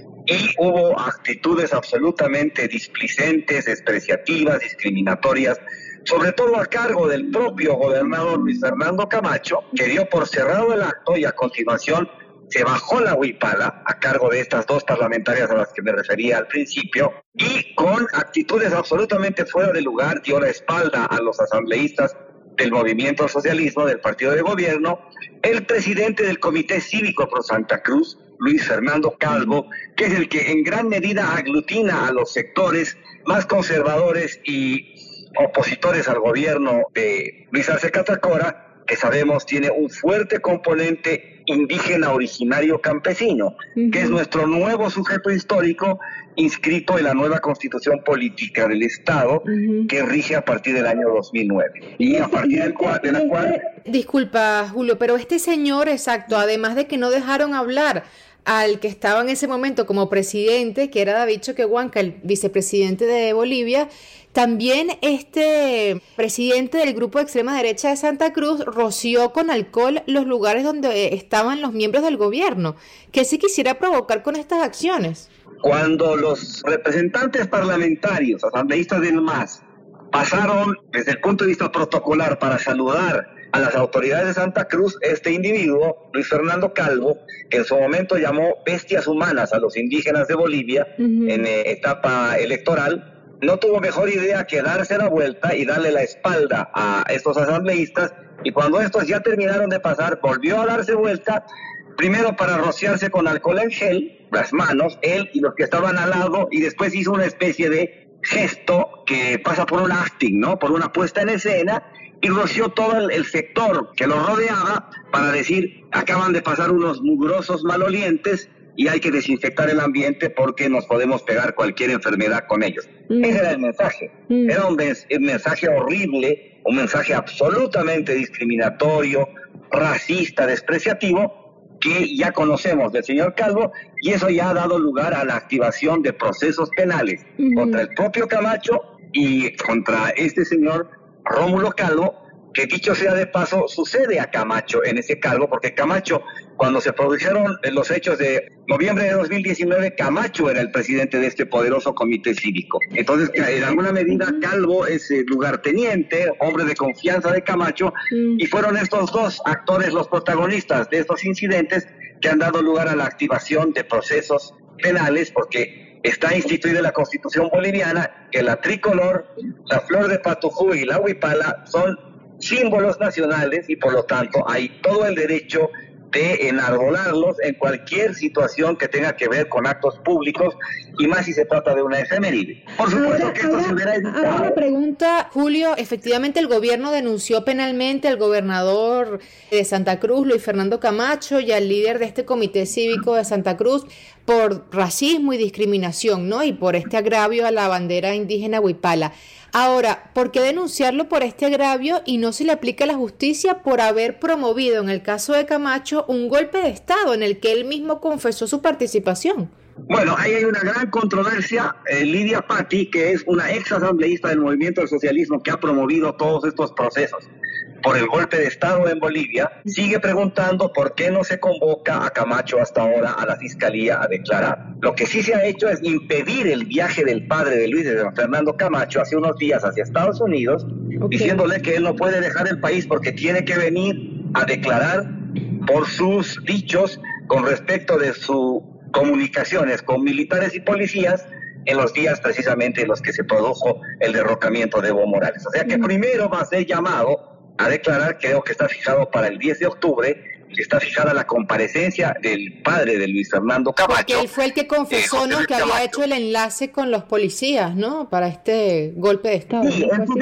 y hubo actitudes absolutamente displicentes, despreciativas, discriminatorias, sobre todo a cargo del propio gobernador Luis Fernando Camacho, que dio por cerrado el acto y a continuación se bajó la huipala a cargo de estas dos parlamentarias a las que me refería al principio, y con actitudes absolutamente fuera de lugar dio la espalda a los asambleístas del movimiento socialismo, del partido de gobierno, el presidente del Comité Cívico Pro Santa Cruz, Luis Fernando Calvo, que es el que en gran medida aglutina a los sectores más conservadores y opositores al gobierno de Luis Arce Catacora, que sabemos tiene un fuerte componente indígena originario campesino, que es nuestro nuevo sujeto histórico inscrito en la nueva Constitución Política del Estado, que rige a partir del año 2009. Y a partir de la cual... Disculpa, Julio, pero este señor, exacto, además de que no dejaron hablar al que estaba en ese momento como presidente, que era David Choquehuanca, el vicepresidente de Bolivia, también este presidente del grupo de extrema derecha de Santa Cruz roció con alcohol los lugares donde estaban los miembros del gobierno. ¿Qué se quisiera provocar con estas acciones? Cuando los representantes parlamentarios, asambleístas del MAS, pasaron desde el punto de vista protocolar para saludar a las autoridades de Santa Cruz, este individuo, Luis Fernando Calvo, que en su momento llamó bestias humanas a los indígenas de Bolivia en etapa electoral, no tuvo mejor idea que darse la vuelta y darle la espalda a estos asambleístas, y cuando estos ya terminaron de pasar, volvió a darse vuelta, primero para rociarse con alcohol en gel las manos, él y los que estaban al lado, y después hizo una especie de gesto que pasa por un acting, ¿no? Por una puesta en escena, y roció todo el sector que lo rodeaba para decir, acaban de pasar unos mugrosos malolientes y hay que desinfectar el ambiente porque nos podemos pegar cualquier enfermedad con ellos. Ese era el mensaje. Era un mensaje horrible, un mensaje absolutamente discriminatorio, racista, despreciativo, que ya conocemos del señor Calvo, y eso ya ha dado lugar a la activación de procesos penales contra el propio Camacho y contra este señor Rómulo Calvo, que dicho sea de paso, sucede a Camacho en ese cargo, porque Camacho, cuando se produjeron los hechos de noviembre de 2019, Camacho era el presidente de este poderoso comité cívico. Entonces, en alguna medida, Calvo es lugarteniente, hombre de confianza de Camacho, y fueron estos dos actores los protagonistas de estos incidentes que han dado lugar a la activación de procesos penales, porque está instituida en la Constitución boliviana que la tricolor, la flor de Patujú y la huipala son símbolos nacionales, y por lo tanto hay todo el derecho de enarbolarlos en cualquier situación que tenga que ver con actos públicos, y más si se trata de una efeméride. Por supuesto que esto se hubiera evitado. Ahora una pregunta, Julio. Efectivamente, el gobierno denunció penalmente al gobernador de Santa Cruz, Luis Fernando Camacho, y al líder de este comité cívico de Santa Cruz por racismo y discriminación, ¿no? Y por este agravio a la bandera indígena huipala. Ahora, ¿por qué denunciarlo por este agravio y no se le aplica a la justicia por haber promovido, en el caso de Camacho, un golpe de Estado en el que él mismo confesó su participación? Bueno, ahí hay una gran controversia. Lidia Patti, que es una ex asambleísta del Movimiento del Socialismo que ha promovido todos estos procesos por el golpe de Estado en Bolivia, sigue preguntando por qué no se convoca a Camacho hasta ahora a la Fiscalía a declarar. Lo que sí se ha hecho es impedir el viaje del padre de Luis, de don Fernando Camacho, hace unos días hacia Estados Unidos, diciéndole que él no puede dejar el país porque tiene que venir a declarar por sus dichos con respecto de sus comunicaciones con militares y policías en los días precisamente en los que se produjo el derrocamiento de Evo Morales. O sea que primero va a ser llamado a declarar, creo que está fijado para el 10 de octubre, está fijada la comparecencia del padre de Luis Fernando Camacho. Porque él fue el que confesó, ¿no?, que había hecho el enlace con los policías, ¿no?, para este golpe de Estado. Sí, en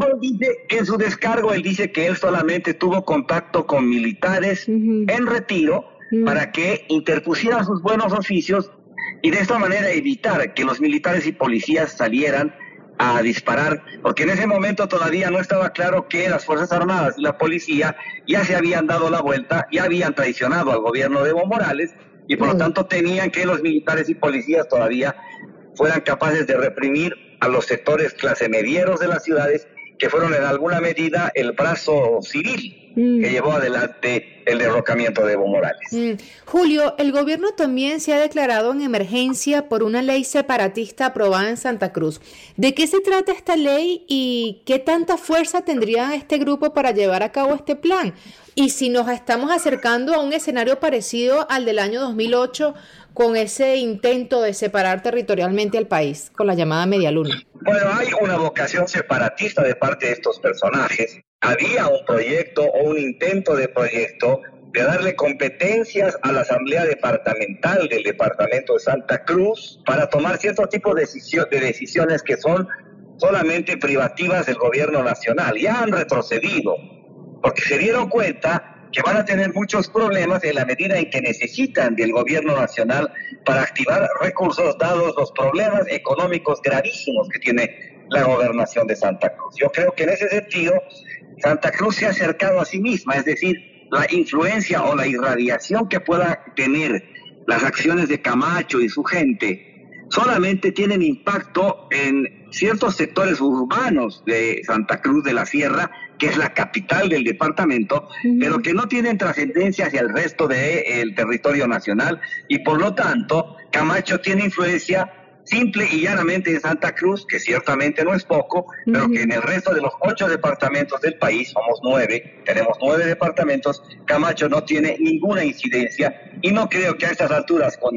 su descargo él dice que él solamente tuvo contacto con militares en retiro para que interpusieran sus buenos oficios y de esta manera evitar que los militares y policías salieran a disparar, porque en ese momento todavía no estaba claro que las Fuerzas Armadas y la policía ya se habían dado la vuelta, ya habían traicionado al gobierno de Evo Morales, y por lo tanto tenían que los militares y policías todavía fueran capaces de reprimir a los sectores clase medieros de las ciudades, que fueron en alguna medida el brazo civil que llevó adelante el derrocamiento de Evo Morales. Julio, el gobierno también se ha declarado en emergencia por una ley separatista aprobada en Santa Cruz. ¿De qué se trata esta ley y qué tanta fuerza tendría este grupo para llevar a cabo este plan? Y si nos estamos acercando a un escenario parecido al del año 2008, con ese intento de separar territorialmente al país, con la llamada Media Luna. Bueno, hay una vocación separatista de parte de estos personajes. Había un proyecto o un intento de proyecto de darle competencias a la Asamblea Departamental del Departamento de Santa Cruz para tomar cierto tipo de decisiones que son solamente privativas del gobierno nacional. Ya han retrocedido, porque se dieron cuenta que van a tener muchos problemas en la medida en que necesitan del gobierno nacional para activar recursos, dados los problemas económicos gravísimos que tiene la gobernación de Santa Cruz. Yo creo que en ese sentido Santa Cruz se ha acercado a sí misma, es decir, la influencia o la irradiación que pueda tener las acciones de Camacho y su gente solamente tienen impacto en ciertos sectores urbanos de Santa Cruz de la Sierra, que es la capital del departamento, pero que no tienen trascendencia hacia el resto del territorio nacional, y por lo tanto Camacho tiene influencia simple y llanamente en Santa Cruz, que ciertamente no es poco, pero que en el resto de los 8 departamentos del país, somos 9, tenemos 9 departamentos, Camacho no tiene ninguna incidencia, y no creo que a estas alturas, con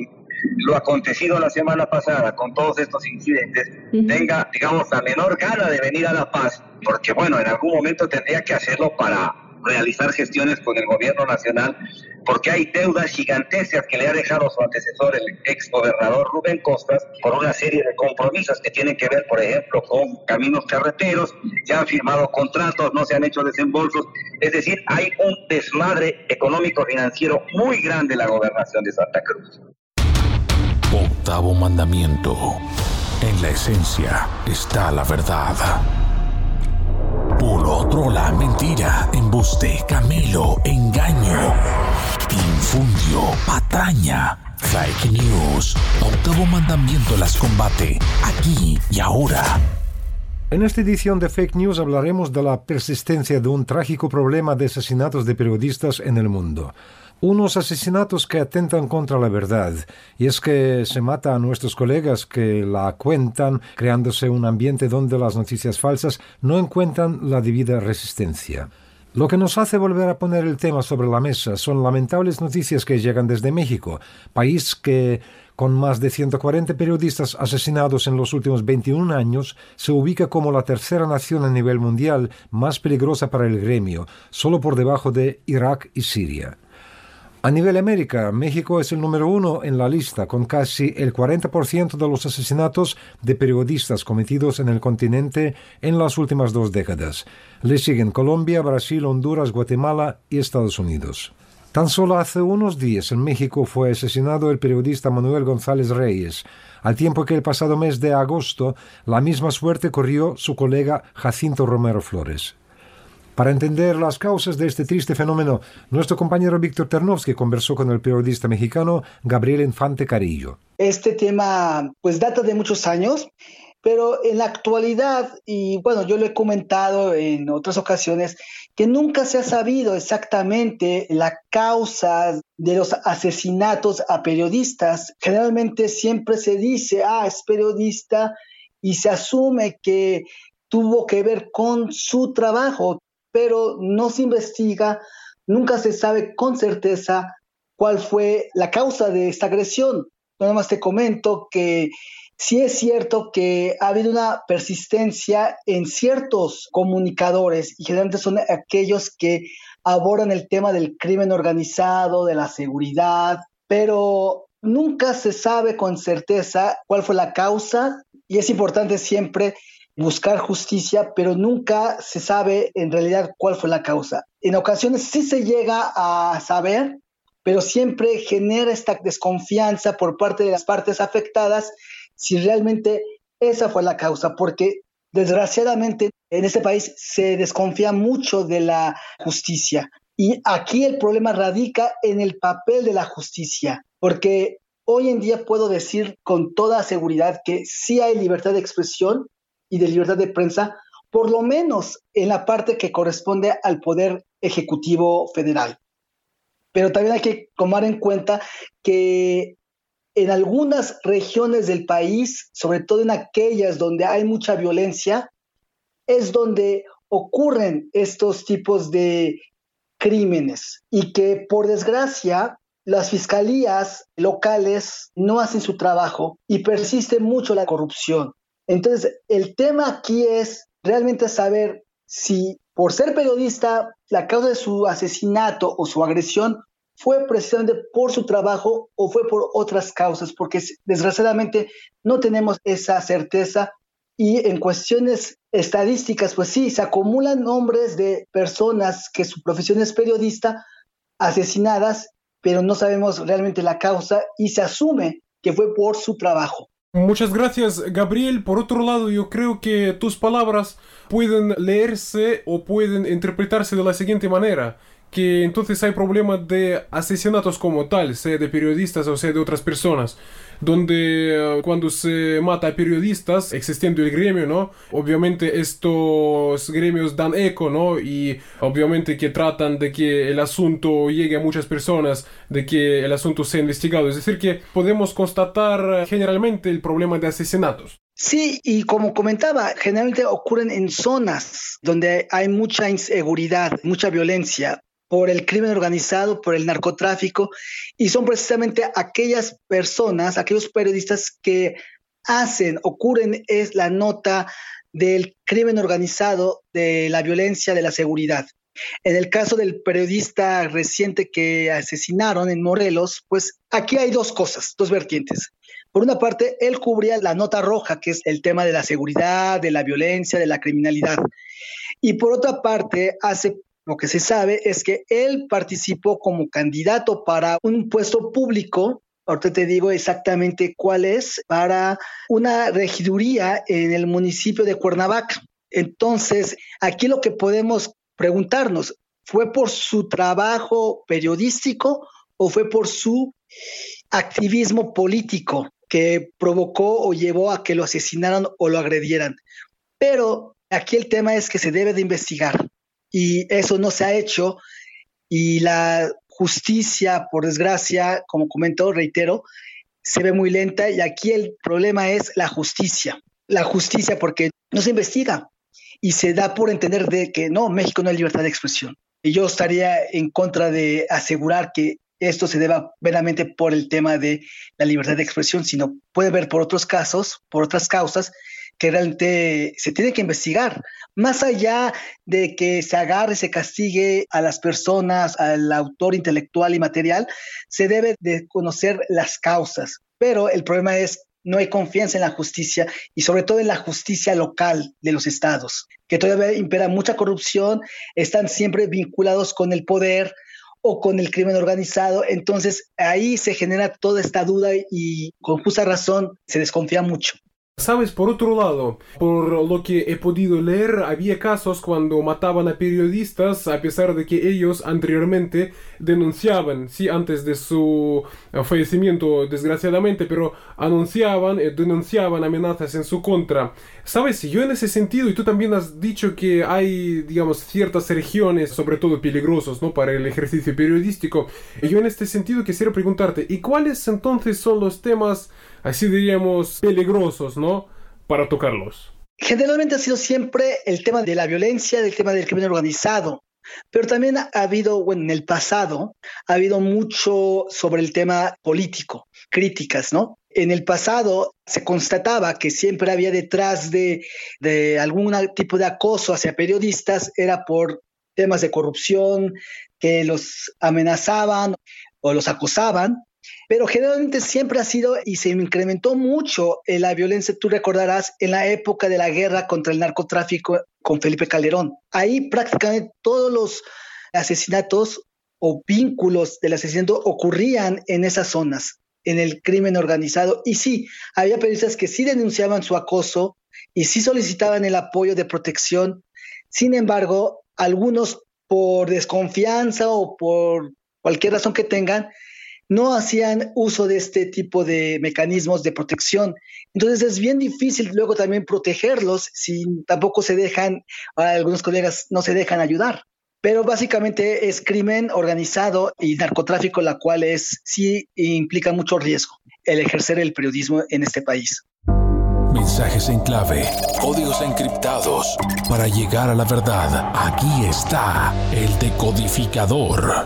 lo acontecido la semana pasada con todos estos incidentes, tenga, digamos, la menor gana de venir a La Paz, porque bueno, en algún momento tendría que hacerlo para realizar gestiones con el gobierno nacional, porque hay deudas gigantescas que le ha dejado su antecesor, el ex gobernador Rubén Costas, por una serie de compromisos que tienen que ver, por ejemplo, con caminos carreteros. Ya han firmado contratos, no se han hecho desembolsos, es decir, hay un desmadre económico financiero muy grande en la gobernación de Santa Cruz. Octavo mandamiento. En la esencia está la verdad. Por otro, la mentira, embuste, camelo, engaño, infundio, patraña, fake news. Octavo mandamiento las combate, aquí y ahora. En esta edición de Fake News hablaremos de la persistencia de un trágico problema de asesinatos de periodistas en el mundo. Unos asesinatos que atentan contra la verdad, y es que se mata a nuestros colegas que la cuentan, creándose un ambiente donde las noticias falsas no encuentran la debida resistencia. Lo que nos hace volver a poner el tema sobre la mesa son lamentables noticias que llegan desde México, país que, con más de 140 periodistas asesinados en los últimos 21 años, se ubica como la tercera nación a nivel mundial más peligrosa para el gremio, solo por debajo de Irak y Siria. A nivel América, México es el número 1 en la lista, con casi el 40% de los asesinatos de periodistas cometidos en el continente en las últimas 2 décadas. Le siguen Colombia, Brasil, Honduras, Guatemala y Estados Unidos. Tan solo hace unos días en México fue asesinado el periodista Manuel González Reyes, al tiempo que el pasado mes de agosto la misma suerte corrió su colega Jacinto Romero Flores. Para entender las causas de este triste fenómeno, nuestro compañero Víctor Ternovsky conversó con el periodista mexicano Gabriel Infante Carrillo. Este tema pues data de muchos años, pero en la actualidad, y bueno, yo lo he comentado en otras ocasiones, que nunca se ha sabido exactamente la causa de los asesinatos a periodistas. Generalmente siempre se dice, es periodista, y se asume que tuvo que ver con su trabajo, pero no se investiga, nunca se sabe con certeza cuál fue la causa de esta agresión. Nada más te comento que sí es cierto que ha habido una persistencia en ciertos comunicadores, y generalmente son aquellos que abordan el tema del crimen organizado, de la seguridad, pero nunca se sabe con certeza cuál fue la causa, y es importante siempre buscar justicia, pero nunca se sabe en realidad cuál fue la causa. En ocasiones sí se llega a saber, pero siempre genera esta desconfianza por parte de las partes afectadas si realmente esa fue la causa, porque desgraciadamente en este país se desconfía mucho de la justicia. Y aquí el problema radica en el papel de la justicia, porque hoy en día puedo decir con toda seguridad que sí hay libertad de expresión y de libertad de prensa, por lo menos en la parte que corresponde al Poder Ejecutivo Federal. Pero también hay que tomar en cuenta que en algunas regiones del país, sobre todo en aquellas donde hay mucha violencia, es donde ocurren estos tipos de crímenes, y que por desgracia las fiscalías locales no hacen su trabajo y persiste mucho la corrupción. Entonces, el tema aquí es realmente saber si por ser periodista la causa de su asesinato o su agresión fue precisamente por su trabajo o fue por otras causas, porque desgraciadamente no tenemos esa certeza, y en cuestiones estadísticas, pues sí, se acumulan nombres de personas que su profesión es periodista asesinadas, pero no sabemos realmente la causa y se asume que fue por su trabajo. Muchas gracias, Gabriel. Por otro lado, yo creo que tus palabras pueden leerse o pueden interpretarse de la siguiente manera: que entonces hay problemas de asesinatos como tal, sea de periodistas o sea de otras personas, donde cuando se mata a periodistas, existiendo el gremio, ¿no? Obviamente estos gremios dan eco, ¿no? Y obviamente que tratan de que el asunto llegue a muchas personas, de que el asunto sea investigado. Es decir, que podemos constatar generalmente el problema de asesinatos. Sí, y como comentaba, generalmente ocurren en zonas donde hay mucha inseguridad, mucha violencia. por el crimen organizado, por el narcotráfico, y son precisamente aquellas personas, aquellos periodistas que cubren es la nota del crimen organizado, de la violencia, de la seguridad. En el caso del periodista reciente que asesinaron en Morelos, pues aquí hay dos cosas, dos vertientes. Por una parte, él cubría la nota roja, que es el tema de la seguridad, de la violencia, de la criminalidad. Y por otra parte, lo que se sabe es que él participó como candidato para un puesto público, ahorita te digo exactamente cuál es, para una regiduría en el municipio de Cuernavaca. Entonces, aquí lo que podemos preguntarnos, ¿fue por su trabajo periodístico o fue por su activismo político que provocó o llevó a que lo asesinaran o lo agredieran? Pero aquí el tema es que se debe de investigar y eso no se ha hecho, y la justicia, por desgracia, como comento, reitero, se ve muy lenta, y aquí el problema es la justicia porque no se investiga y se da por entender de que no, México no hay libertad de expresión. Y yo estaría en contra de asegurar que esto se deba meramente por el tema de la libertad de expresión, sino puede ver por otros casos, por otras causas, que realmente se tiene que investigar. Más allá de que se agarre, se castigue a las personas, al autor intelectual y material, se debe de conocer las causas. Pero el problema es no hay confianza en la justicia, y sobre todo en la justicia local de los estados, que todavía impera mucha corrupción, están siempre vinculados con el poder o con el crimen organizado. Entonces ahí se genera toda esta duda y con justa razón se desconfía mucho. Sabes, por otro lado, por lo que he podido leer, había casos cuando mataban a periodistas a pesar de que ellos anteriormente denunciaban, sí, antes de su fallecimiento desgraciadamente, pero denunciaban amenazas en su contra. Sabes, yo en ese sentido, y tú también has dicho que hay, digamos, ciertas regiones, sobre todo peligrosos, ¿no?, para el ejercicio periodístico. Yo en este sentido quisiera preguntarte, ¿y cuáles entonces son los temas, así diríamos, peligrosos, ¿no?, para tocarlos? Generalmente ha sido siempre el tema de la violencia, el tema del crimen organizado, pero también ha habido, en el pasado, ha habido mucho sobre el tema político, críticas, ¿no? En el pasado se constataba que siempre había detrás de algún tipo de acoso hacia periodistas, era por temas de corrupción, que los amenazaban o los acosaban. Pero generalmente siempre ha sido, y se incrementó mucho la violencia, tú recordarás, en la época de la guerra contra el narcotráfico con Felipe Calderón. Ahí prácticamente todos los asesinatos o vínculos del asesinato ocurrían en esas zonas, en el crimen organizado. Y sí, había periodistas que sí denunciaban su acoso y sí solicitaban el apoyo de protección. Sin embargo, algunos por desconfianza o por cualquier razón que tengan, no hacían uso de este tipo de mecanismos de protección. Entonces es bien difícil luego también protegerlos si tampoco algunos colegas no se dejan ayudar. Pero básicamente es crimen organizado y narcotráfico, la cual sí implica mucho riesgo el ejercer el periodismo en este país. Mensajes en clave, códigos encriptados. Para llegar a la verdad, aquí está el decodificador.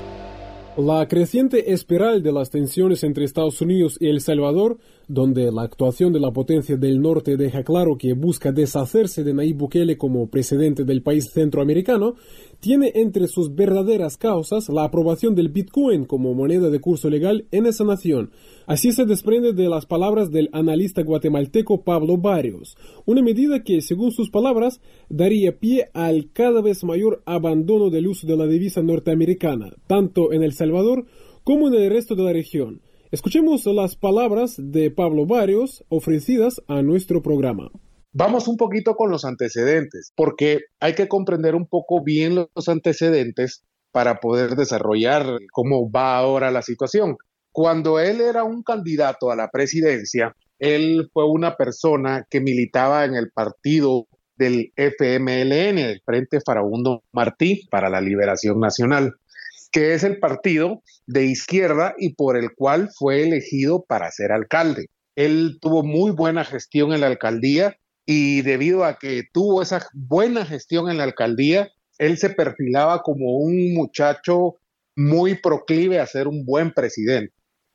La creciente espiral de las tensiones entre Estados Unidos y El Salvador, donde la actuación de la potencia del norte deja claro que busca deshacerse de Nayib Bukele como presidente del país centroamericano, tiene entre sus verdaderas causas la aprobación del Bitcoin como moneda de curso legal en esa nación. Así se desprende de las palabras del analista guatemalteco Pablo Barrios, una medida que, según sus palabras, daría pie al cada vez mayor abandono del uso de la divisa norteamericana, tanto en El Salvador como en el resto de la región. Escuchemos las palabras de Pablo Barrios ofrecidas a nuestro programa. Vamos un poquito con los antecedentes, porque hay que comprender un poco bien los antecedentes para poder desarrollar cómo va ahora la situación. Cuando él era un candidato a la presidencia, él fue una persona que militaba en el partido del FMLN, el Frente Farabundo Martí para la Liberación Nacional, que es el partido de izquierda y por el cual fue elegido para ser alcalde. Él tuvo muy buena gestión en la alcaldía y debido a que tuvo esa buena gestión en la alcaldía, él se perfilaba como un muchacho muy proclive a ser un buen presidente.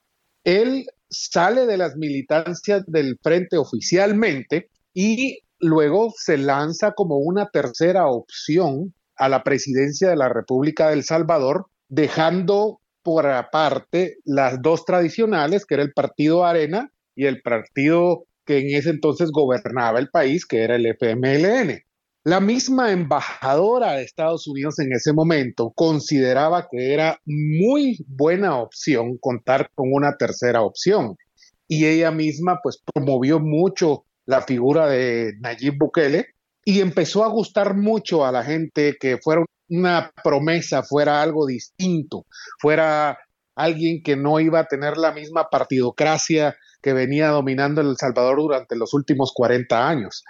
Él sale de las militancias del frente oficialmente y luego se lanza como una tercera opción a la presidencia de la República de El Salvador, dejando por aparte las dos tradicionales, que era el Partido Arena y el partido que en ese entonces gobernaba el país, que era el FMLN. La misma embajadora de Estados Unidos en ese momento consideraba que era muy buena opción contar con una tercera opción. Y ella misma pues promovió mucho la figura de Nayib Bukele y empezó a gustar mucho a la gente que fuera una promesa, fuera algo distinto, fuera alguien que no iba a tener la misma partidocracia que venía dominando El Salvador durante los últimos 40 años.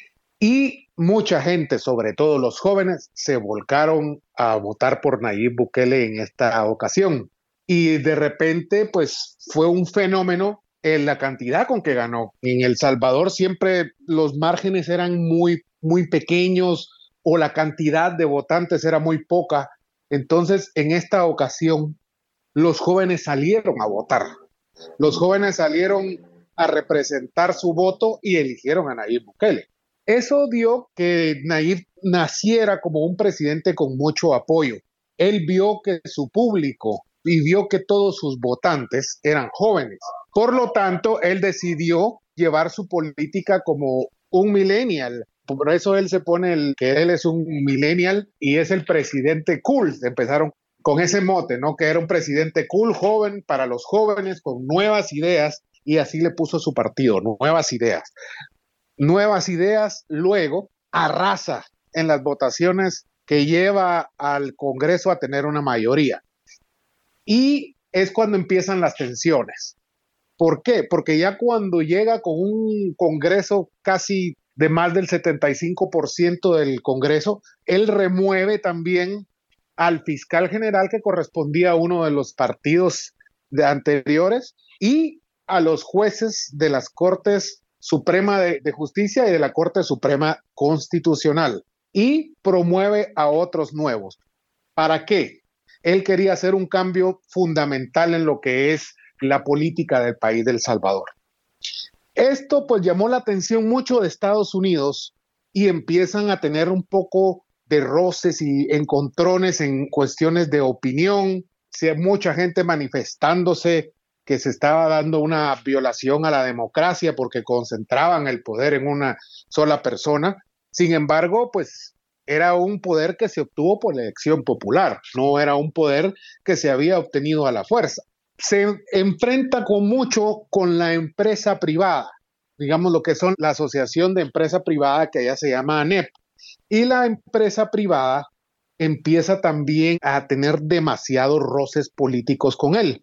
Y mucha gente, sobre todo los jóvenes, se volcaron a votar por Nayib Bukele en esta ocasión. Y de repente, pues fue un fenómeno en la cantidad con que ganó. En El Salvador siempre los márgenes eran muy pequeños o la cantidad de votantes era muy poca. Entonces, en esta ocasión, los jóvenes salieron a votar. Los jóvenes salieron a representar su voto y eligieron a Nayib Bukele. Eso dio que Nayib naciera como un presidente con mucho apoyo. Él vio que su público y vio que todos sus votantes eran jóvenes. Por lo tanto, él decidió llevar su política como un millennial. Por eso él se pone que él es un millennial y es el presidente cool. Empezaron con ese mote, ¿no? Que era un presidente cool, joven, para los jóvenes, con nuevas ideas, y así le puso su partido, Nuevas Ideas. Nuevas Ideas luego arrasa en las votaciones que lleva al Congreso a tener una mayoría. Y es cuando empiezan las tensiones. ¿Por qué? Porque ya cuando llega con un Congreso casi de más del 75% del Congreso, él remueve también al fiscal general que correspondía a uno de los partidos anteriores y a los jueces de las Cortes Suprema de Justicia y de la Corte Suprema Constitucional y promueve a otros nuevos. ¿Para qué? Él quería hacer un cambio fundamental en lo que es la política del país de El Salvador. Esto pues llamó la atención mucho de Estados Unidos y empiezan a tener un poco de roces y encontrones en cuestiones de opinión. Mucha gente manifestándose que se estaba dando una violación a la democracia porque concentraban el poder en una sola persona. Sin embargo, pues era un poder que se obtuvo por elección popular, no era un poder que se había obtenido a la fuerza. Se enfrenta mucho con la empresa privada, digamos lo que son la Asociación de Empresa Privada, que ya se llama ANEP, y la empresa privada empieza también a tener demasiados roces políticos con él,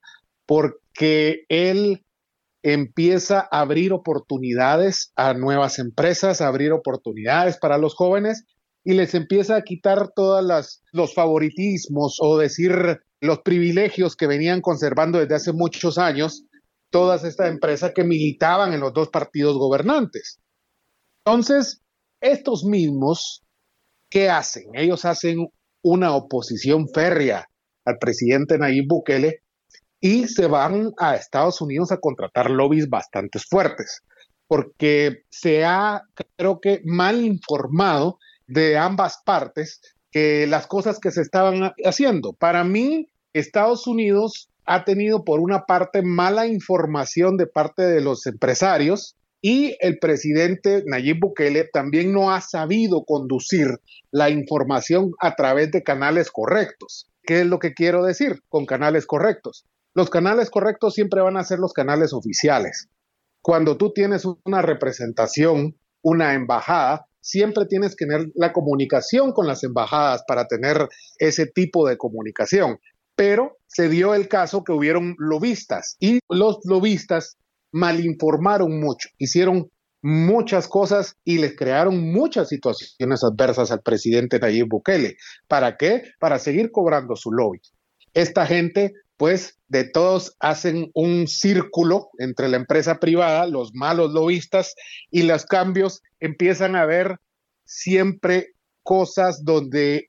porque él empieza a abrir oportunidades a nuevas empresas, a abrir oportunidades para los jóvenes y les empieza a quitar todos los favoritismos o decir los privilegios que venían conservando desde hace muchos años todas estas empresas que militaban en los dos partidos gobernantes. Entonces, estos mismos, ¿qué hacen? Ellos hacen una oposición férrea al presidente Nayib Bukele y se van a Estados Unidos a contratar lobbies bastante fuertes, porque se ha, creo que, mal informado de ambas partes que las cosas que se estaban haciendo. Para mí, Estados Unidos ha tenido por una parte mala información de parte de los empresarios y el presidente Nayib Bukele también no ha sabido conducir la información a través de canales correctos. ¿Qué es lo que quiero decir con canales correctos? Los canales correctos siempre van a ser los canales oficiales. Cuando tú tienes una representación, una embajada, siempre tienes que tener la comunicación con las embajadas para tener ese tipo de comunicación. Pero se dio el caso que hubieron lobistas y los lobistas malinformaron mucho, hicieron muchas cosas y les crearon muchas situaciones adversas al presidente Nayib Bukele. ¿Para qué? Para seguir cobrando su lobby. Esta gente, pues, de todos hacen un círculo entre la empresa privada, los malos lobistas, y los cambios empiezan a ver siempre cosas donde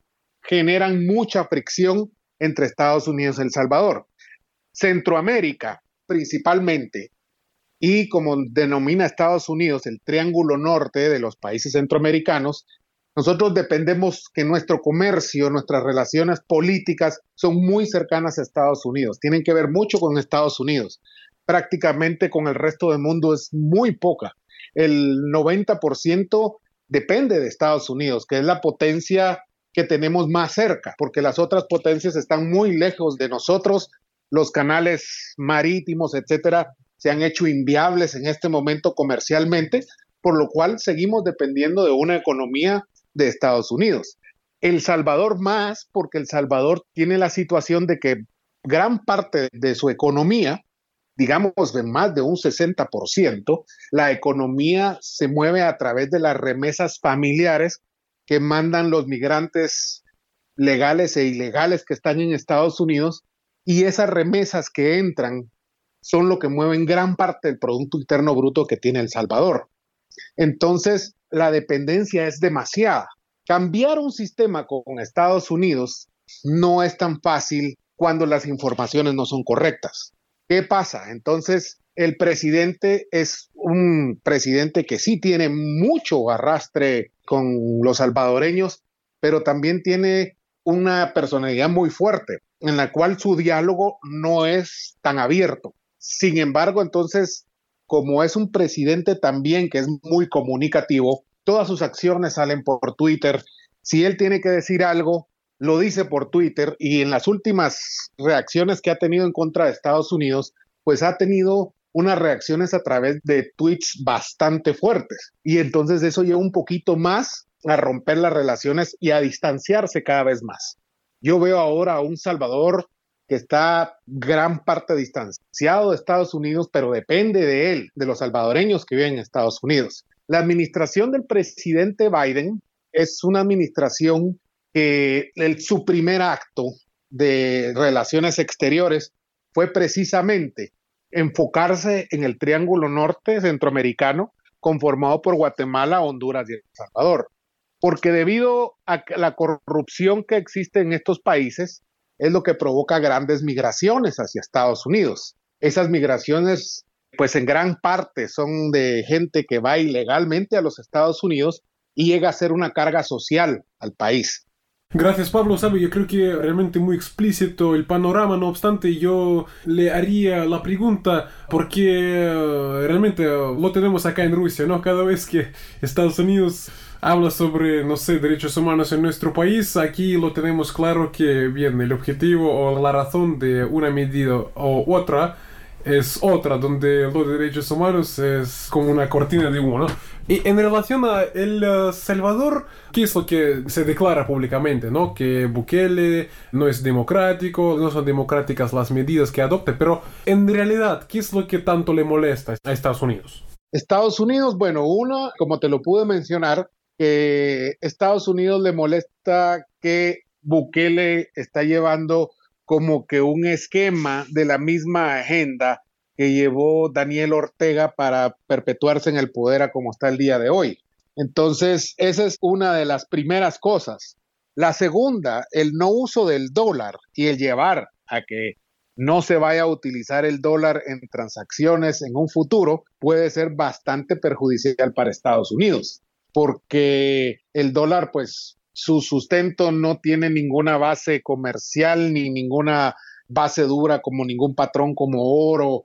generan mucha fricción entre Estados Unidos y El Salvador. Centroamérica, principalmente, y como denomina Estados Unidos, el Triángulo Norte de los países centroamericanos, nosotros dependemos que nuestro comercio, nuestras relaciones políticas son muy cercanas a Estados Unidos, tienen que ver mucho con Estados Unidos. Prácticamente con el resto del mundo es muy poca. El 90% depende de Estados Unidos, que es la potencia que tenemos más cerca, porque las otras potencias están muy lejos de nosotros. Los canales marítimos, etcétera, se han hecho inviables en este momento comercialmente, por lo cual seguimos dependiendo de una economía de Estados Unidos. El Salvador más, porque El Salvador tiene la situación de que gran parte de su economía, digamos de más de un 60%, la economía se mueve a través de las remesas familiares que mandan los migrantes legales e ilegales que están en Estados Unidos, y esas remesas que entran son lo que mueven gran parte del Producto Interno Bruto que tiene El Salvador. Entonces, la dependencia es demasiada. Cambiar un sistema con Estados Unidos no es tan fácil cuando las informaciones no son correctas. ¿Qué pasa? Entonces, el presidente es un presidente que sí tiene mucho arrastre con los salvadoreños, pero también tiene una personalidad muy fuerte, en la cual su diálogo no es tan abierto. Sin embargo, entonces, como es un presidente también que es muy comunicativo, todas sus acciones salen por Twitter. Si él tiene que decir algo, lo dice por Twitter, y en las últimas reacciones que ha tenido en contra de Estados Unidos, pues ha tenido unas reacciones a través de tweets bastante fuertes. Y entonces eso lleva un poquito más a romper las relaciones y a distanciarse cada vez más. Yo veo ahora a un Salvador que está gran parte distanciado de Estados Unidos, pero depende de él, de los salvadoreños que viven en Estados Unidos. La administración del presidente Biden es una administración que su primer acto de relaciones exteriores fue precisamente enfocarse en el Triángulo Norte centroamericano, conformado por Guatemala, Honduras y El Salvador. Porque debido a la corrupción que existe en estos países, es lo que provoca grandes migraciones hacia Estados Unidos. Esas migraciones, pues en gran parte son de gente que va ilegalmente a los Estados Unidos y llega a ser una carga social al país. Gracias, Pablo. Yo creo que realmente muy explícito el panorama. No obstante, yo le haría la pregunta porque realmente lo tenemos acá en Rusia, ¿no? Cada vez que Estados Unidos habla sobre, no sé, derechos humanos en nuestro país, aquí lo tenemos claro que, bien, el objetivo o la razón de una medida o otra es otra, donde los derechos humanos es como una cortina de humo, ¿no? Y en relación a El Salvador, ¿qué es lo que se declara públicamente, ¿no? Que Bukele no es democrático, no son democráticas las medidas que adopte, pero en realidad, ¿qué es lo que tanto le molesta a Estados Unidos? Estados Unidos, bueno, uno, como te lo pude mencionar, que Estados Unidos le molesta que Bukele está llevando como que un esquema de la misma agenda que llevó Daniel Ortega para perpetuarse en el poder a como está el día de hoy. Entonces, esa es una de las primeras cosas. La segunda, el no uso del dólar y el llevar a que no se vaya a utilizar el dólar en transacciones en un futuro puede ser bastante perjudicial para Estados Unidos, porque el dólar, pues, su sustento no tiene ninguna base comercial ni ninguna base dura como ningún patrón como oro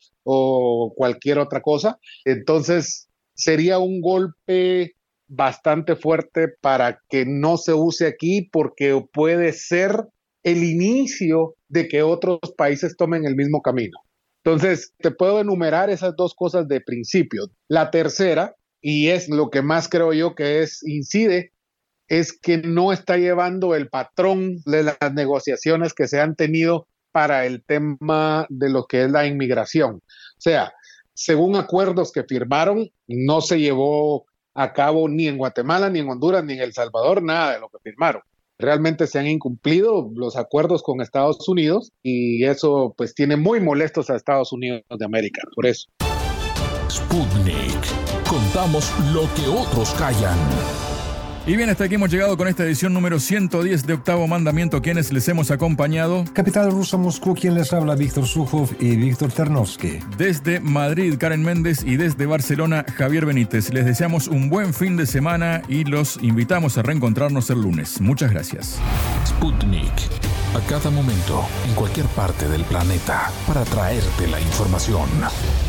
o cualquier otra cosa. Entonces sería un golpe bastante fuerte para que no se use aquí, porque puede ser el inicio de que otros países tomen el mismo camino. Entonces te puedo enumerar esas dos cosas de principio. La tercera, y es lo que más creo yo que incide, es que no está llevando el patrón de las negociaciones que se han tenido para el tema de lo que es la inmigración. O sea, según acuerdos que firmaron, no se llevó a cabo ni en Guatemala, ni en Honduras, ni en El Salvador, nada de lo que firmaron. Realmente se han incumplido los acuerdos con Estados Unidos y eso pues tiene muy molestos a Estados Unidos de América, por eso. Sputnik. Contamos lo que otros callan. Y bien, hasta aquí hemos llegado con esta edición número 110 de Octavo Mandamiento. Quienes les hemos acompañado: Capital Rusa Moscú, quien les habla, Víctor Sukhov y Víctor Ternovsky. Desde Madrid, Karen Méndez, y desde Barcelona, Javier Benítez. Les deseamos un buen fin de semana y los invitamos a reencontrarnos el lunes. Muchas gracias. Sputnik. A cada momento, en cualquier parte del planeta, para traerte la información.